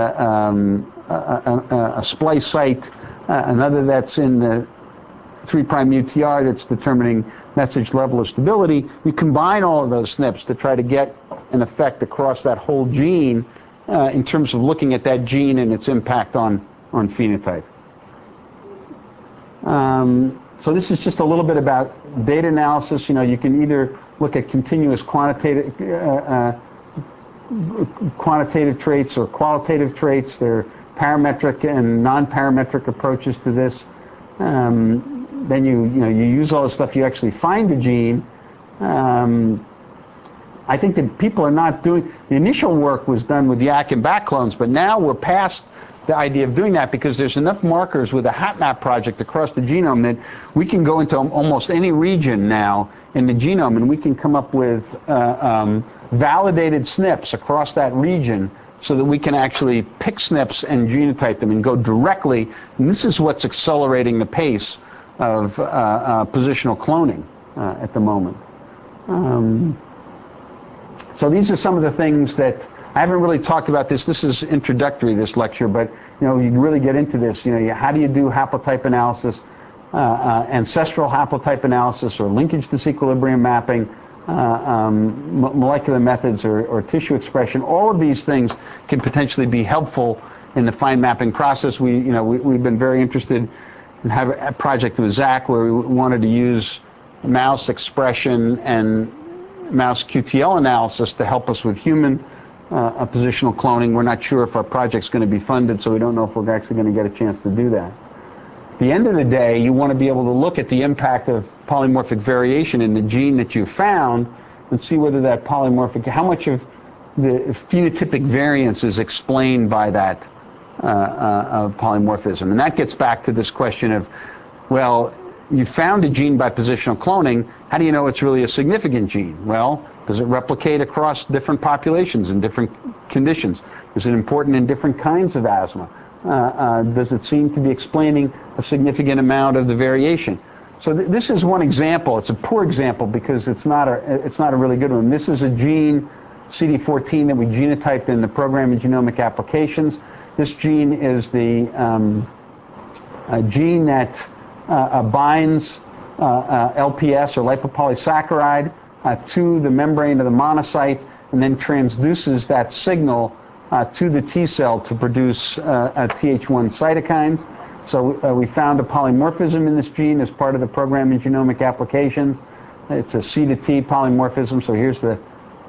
a splice site, another that's in the 3' UTR that's determining message level of stability. You combine all of those SNPs to try to get an effect across that whole gene in terms of looking at that gene and its impact on phenotype. So this is just a little bit about data analysis. You know, you can either look at continuous quantitative traits or qualitative traits. There are parametric and non-parametric approaches to this. Then you use all the stuff, you actually find the gene. I think that people are not doing, the initial work was done with YAC and BAC clones, but now we're past the idea of doing that because there's enough markers with a HapMap project across the genome that we can go into almost any region now in the genome and we can come up with validated SNPs across that region so that we can actually pick SNPs and genotype them and go directly, and this is what's accelerating the pace of positional cloning at the moment. So these are some of the things that I haven't really talked about this. This is introductory, this lecture, but you know, you can really get into this. You know, how do you do haplotype analysis, ancestral haplotype analysis, or linkage disequilibrium mapping, molecular methods, or tissue expression? All of these things can potentially be helpful in the fine mapping process. We've been very interested and have a project with Zach where we wanted to use mouse expression and mouse QTL analysis to help us with human positional cloning. We're not sure if our project's going to be funded, so we don't know if we're actually going to get a chance to do that. At the end of the day, you want to be able to look at the impact of polymorphic variation in the gene that you found and see whether that polymorphic, how much of the phenotypic variance is explained by that polymorphism. And that gets back to this question of, well, you found a gene by positional cloning, how do you know it's really a significant gene? Well, does it replicate across different populations and different conditions? Is it important in different kinds of asthma? Does it seem to be explaining a significant amount of the variation? So this is one example. It's a poor example because it's not a really good one. This is a gene, CD14, that we genotyped in the program in genomic applications. This gene is the gene that binds LPS, or lipopolysaccharide, to the membrane of the monocyte, and then transduces that signal to the T cell to produce Th1 cytokines. So we found a polymorphism in this gene as part of the program in genomic applications. It's a C to T polymorphism. So here's the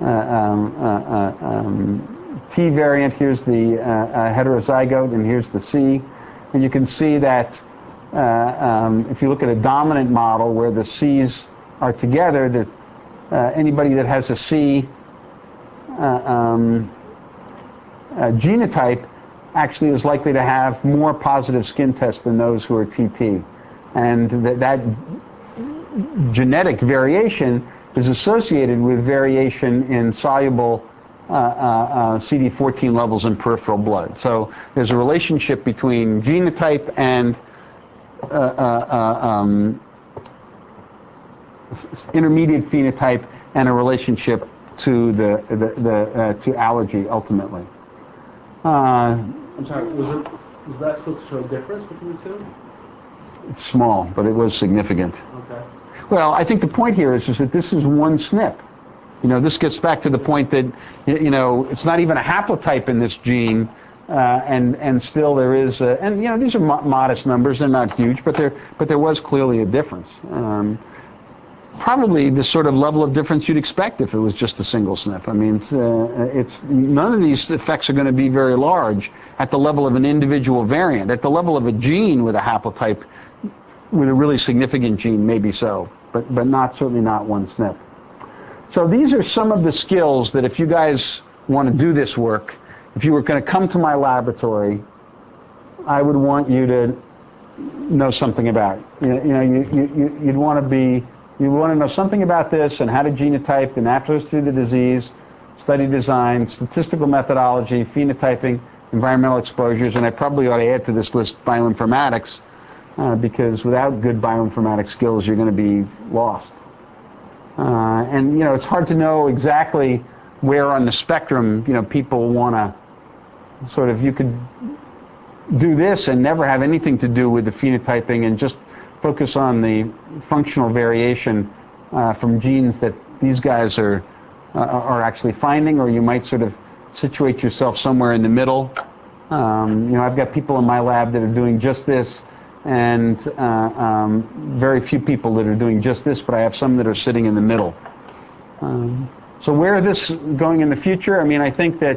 T variant, here's the heterozygote, and here's the C. And you can see that if you look at a dominant model where the C's are together, that anybody that has a C genotype actually is likely to have more positive skin tests than those who are TT. And that genetic variation is associated with variation in soluble CD14 levels in peripheral blood. So there's a relationship between genotype and intermediate phenotype, and a relationship to to allergy ultimately. I'm sorry, was that supposed to show a difference between the two? It's small, but it was significant. Okay. Well, I think the point here is that this is one SNP. You know, this gets back to the point that, you know, it's not even a haplotype in this gene, and still there is, and you know, these are modest numbers, they're not huge, but there was clearly a difference. Probably the sort of level of difference you'd expect if it was just a single SNP. I mean, it's none of these effects are going to be very large at the level of an individual variant. At the level of a gene with a haplotype, with a really significant gene, maybe so, but certainly not one SNP. So these are some of the skills that if you guys want to do this work, if you were going to come to my laboratory, I would want you to know something about. You'd want to know something about this and how to genotype the natural history of the disease, study design, statistical methodology, phenotyping, environmental exposures, and I probably ought to add to this list bioinformatics, because without good bioinformatics skills, you're going to be lost. And you know, it's hard to know exactly where on the spectrum, you know, people want to sort of, you could do this and never have anything to do with the phenotyping and just focus on the functional variation from genes that these guys are actually finding, or you might sort of situate yourself somewhere in the middle. You know, I've got people in my lab that are doing just this, and very few people that are doing just this, but I have some that are sitting in the middle. So where is this going in the future? I mean, I think that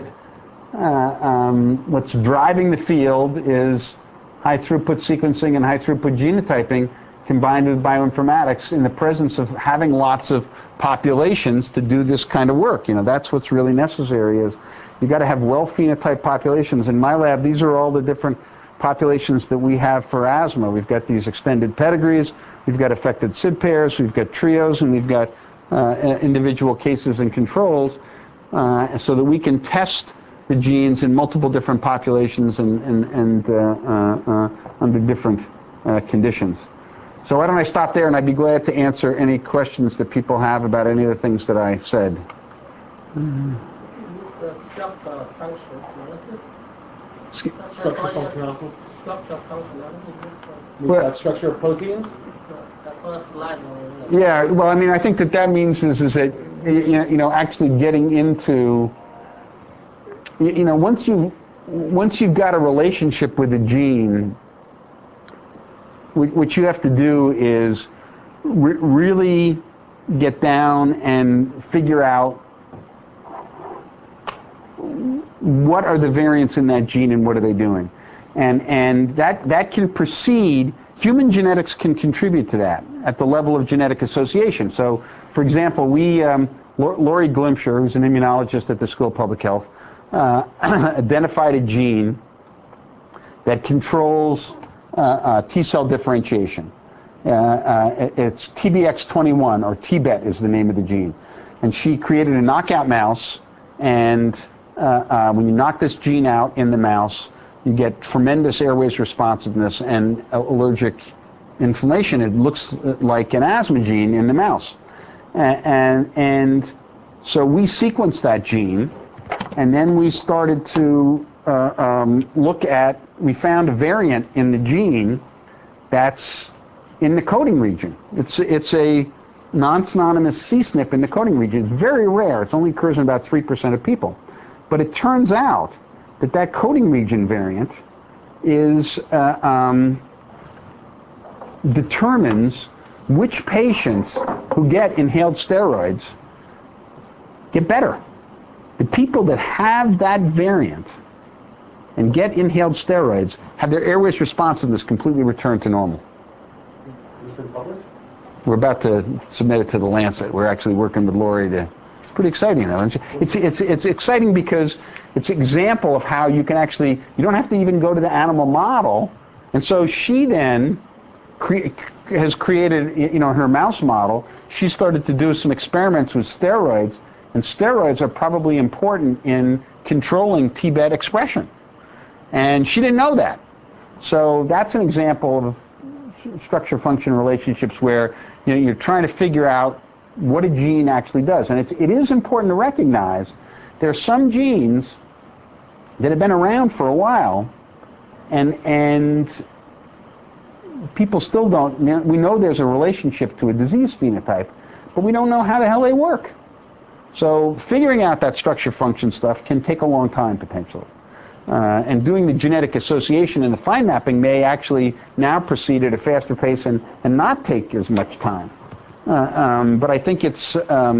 what's driving the field is high throughput sequencing and high throughput genotyping combined with bioinformatics in the presence of having lots of populations to do this kind of work. You know, that's what's really necessary, is you've got to have well phenotyped populations. In my lab, these are all the different populations that we have for asthma. We've got these extended pedigrees, we've got affected SID pairs, we've got trios, and we've got individual cases and controls, so that we can test the genes in multiple different populations and under different conditions. So why don't I stop there, and I'd be glad to answer any questions that people have about any of the things that I said. Structure functionality. Structure of proteins. Yeah, well, I mean, I think that means is that actually getting into once you've got a relationship with a gene, what you have to do is really get down and figure out what are the variants in that gene and what are they doing, and that can proceed. Human genetics can contribute to that at the level of genetic association. So, for example, Laurie Glimcher, who's an immunologist at the School of Public Health, identified a gene that controls T-cell differentiation. It's TBX21, or TBET is the name of the gene. And she created a knockout mouse, and when you knock this gene out in the mouse, you get tremendous airways responsiveness and allergic inflammation. It looks like an asthma gene in the mouse. And so we sequenced that gene, and then we started to we found a variant in the gene that's in the coding region. It's a non-synonymous C-SNP in the coding region. It's very rare. It only occurs in about 3% of people. But it turns out that coding region variant determines which patients who get inhaled steroids get better. The people that have that variant and get inhaled steroids have their airways responsiveness completely returned to normal. Has it been published? We're about to submit it to the Lancet. We're actually working with Laurie to. It's pretty exciting, though. It's exciting because it's an example of how you can actually. You don't have to even go to the animal model, and so she then has created, in her mouse model. She started to do some experiments with steroids, and steroids are probably important in controlling TBET expression. And she didn't know that. So that's an example of structure-function relationships where you're trying to figure out what a gene actually does. And it is important to recognize there are some genes that have been around for a while, and people still don't. We know there's a relationship to a disease phenotype, but we don't know how the hell they work. So figuring out that structure-function stuff can take a long time potentially. And doing the genetic association and the fine mapping may actually now proceed at a faster pace and not take as much time. But I think it's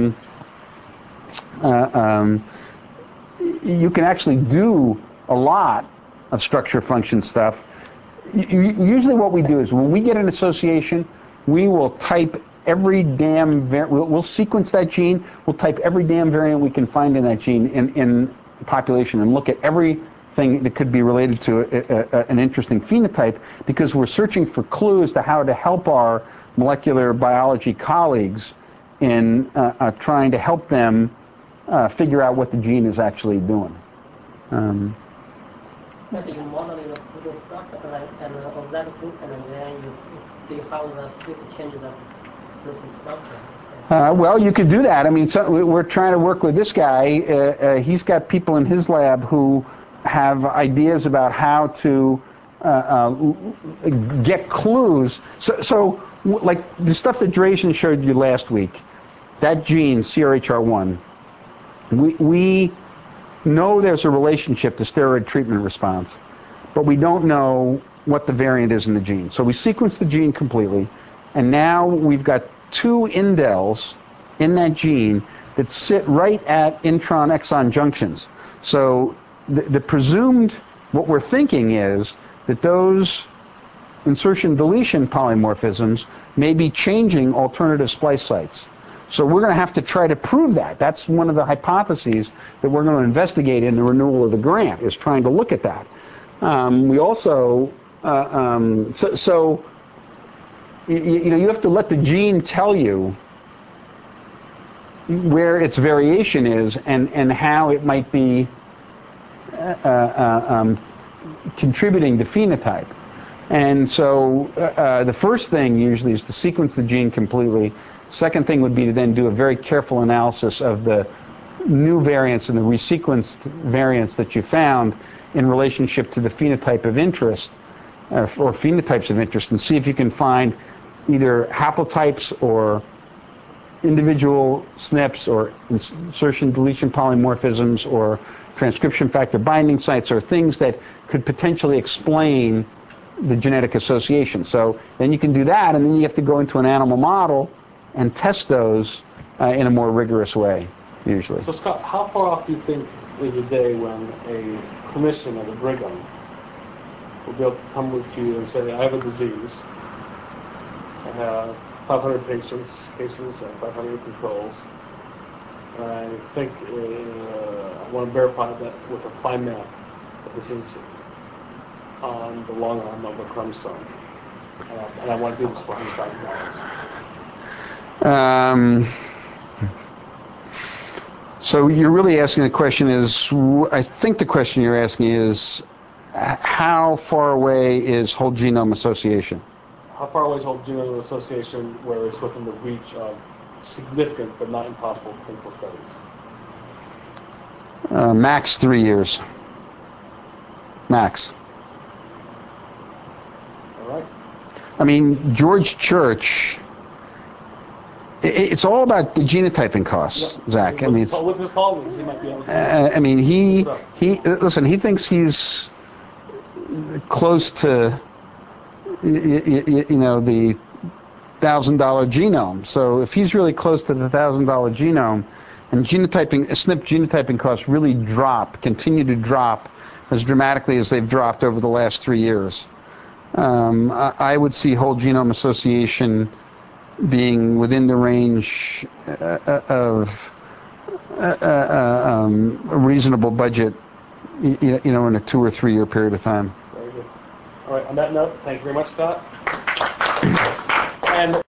you can actually do a lot of structure function stuff. Usually what we do is when we get an association, we will type every damn we'll sequence that gene, we'll type every damn variant we can find in that gene in the population and look at everything that could be related to an interesting phenotype, because we're searching for clues to how to help our molecular biology colleagues in trying to help them figure out what the gene is actually doing. But you model the structure and of that group, and then you see how the SNP changes the protein structure. Well, you could do that. I mean, we're trying to work with this guy. He's got people in his lab who have ideas about how to get clues. So like the stuff that Drazen showed you last week, that gene, CRHR1, we know there's a relationship to steroid treatment response, but we don't know what the variant is in the gene. So we sequenced the gene completely, and now we've got 2 indels in that gene that sit right at intron-exon junctions. So the presumed, what we're thinking is that those insertion-deletion polymorphisms may be changing alternative splice sites. So we're going to have to try to prove that. That's one of the hypotheses that we're going to investigate in the renewal of the grant, is trying to look at that. We also, you have to let the gene tell you where its variation is and how it might be contributing to phenotype. And so the first thing usually is to sequence the gene completely. Second thing would be to then do a very careful analysis of the new variants and the resequenced variants that you found in relationship to the phenotype of interest or phenotypes of interest, and see if you can find either haplotypes or individual SNPs or insertion deletion polymorphisms or transcription factor binding sites or things that could potentially explain the genetic association. So then you can do that, and then you have to go into an animal model and test those in a more rigorous way, usually. So Scott, how far off do you think is the day when a clinician at a Brigham will be able to come with you and say, I have a disease, I have 500 cases and 500 controls, and I think I want to verify that with a fine map that this is on the long arm of a chromosome, and I want to do this for $100,000. So you're really asking the question is, I think the question you're asking is, how far away is whole genome association? How far away is whole genome association where it's within the reach of significant but not impossible clinical studies? Max 3 years. Max. All right. I mean, George Church, it's all about the genotyping costs, Yep. Zach. I mean, it's, with his colleagues, he might be able to. I mean, he listen. He thinks he's close to the $1,000 genome. So if he's really close to the $1,000 genome, and genotyping, SNP genotyping costs really continue to drop as dramatically as they've dropped over the last 3 years. I would see whole genome association being within the range of a reasonable budget, in a 2 or 3 year period of time. Very good. All right. On that note, thank you very much, Scott. And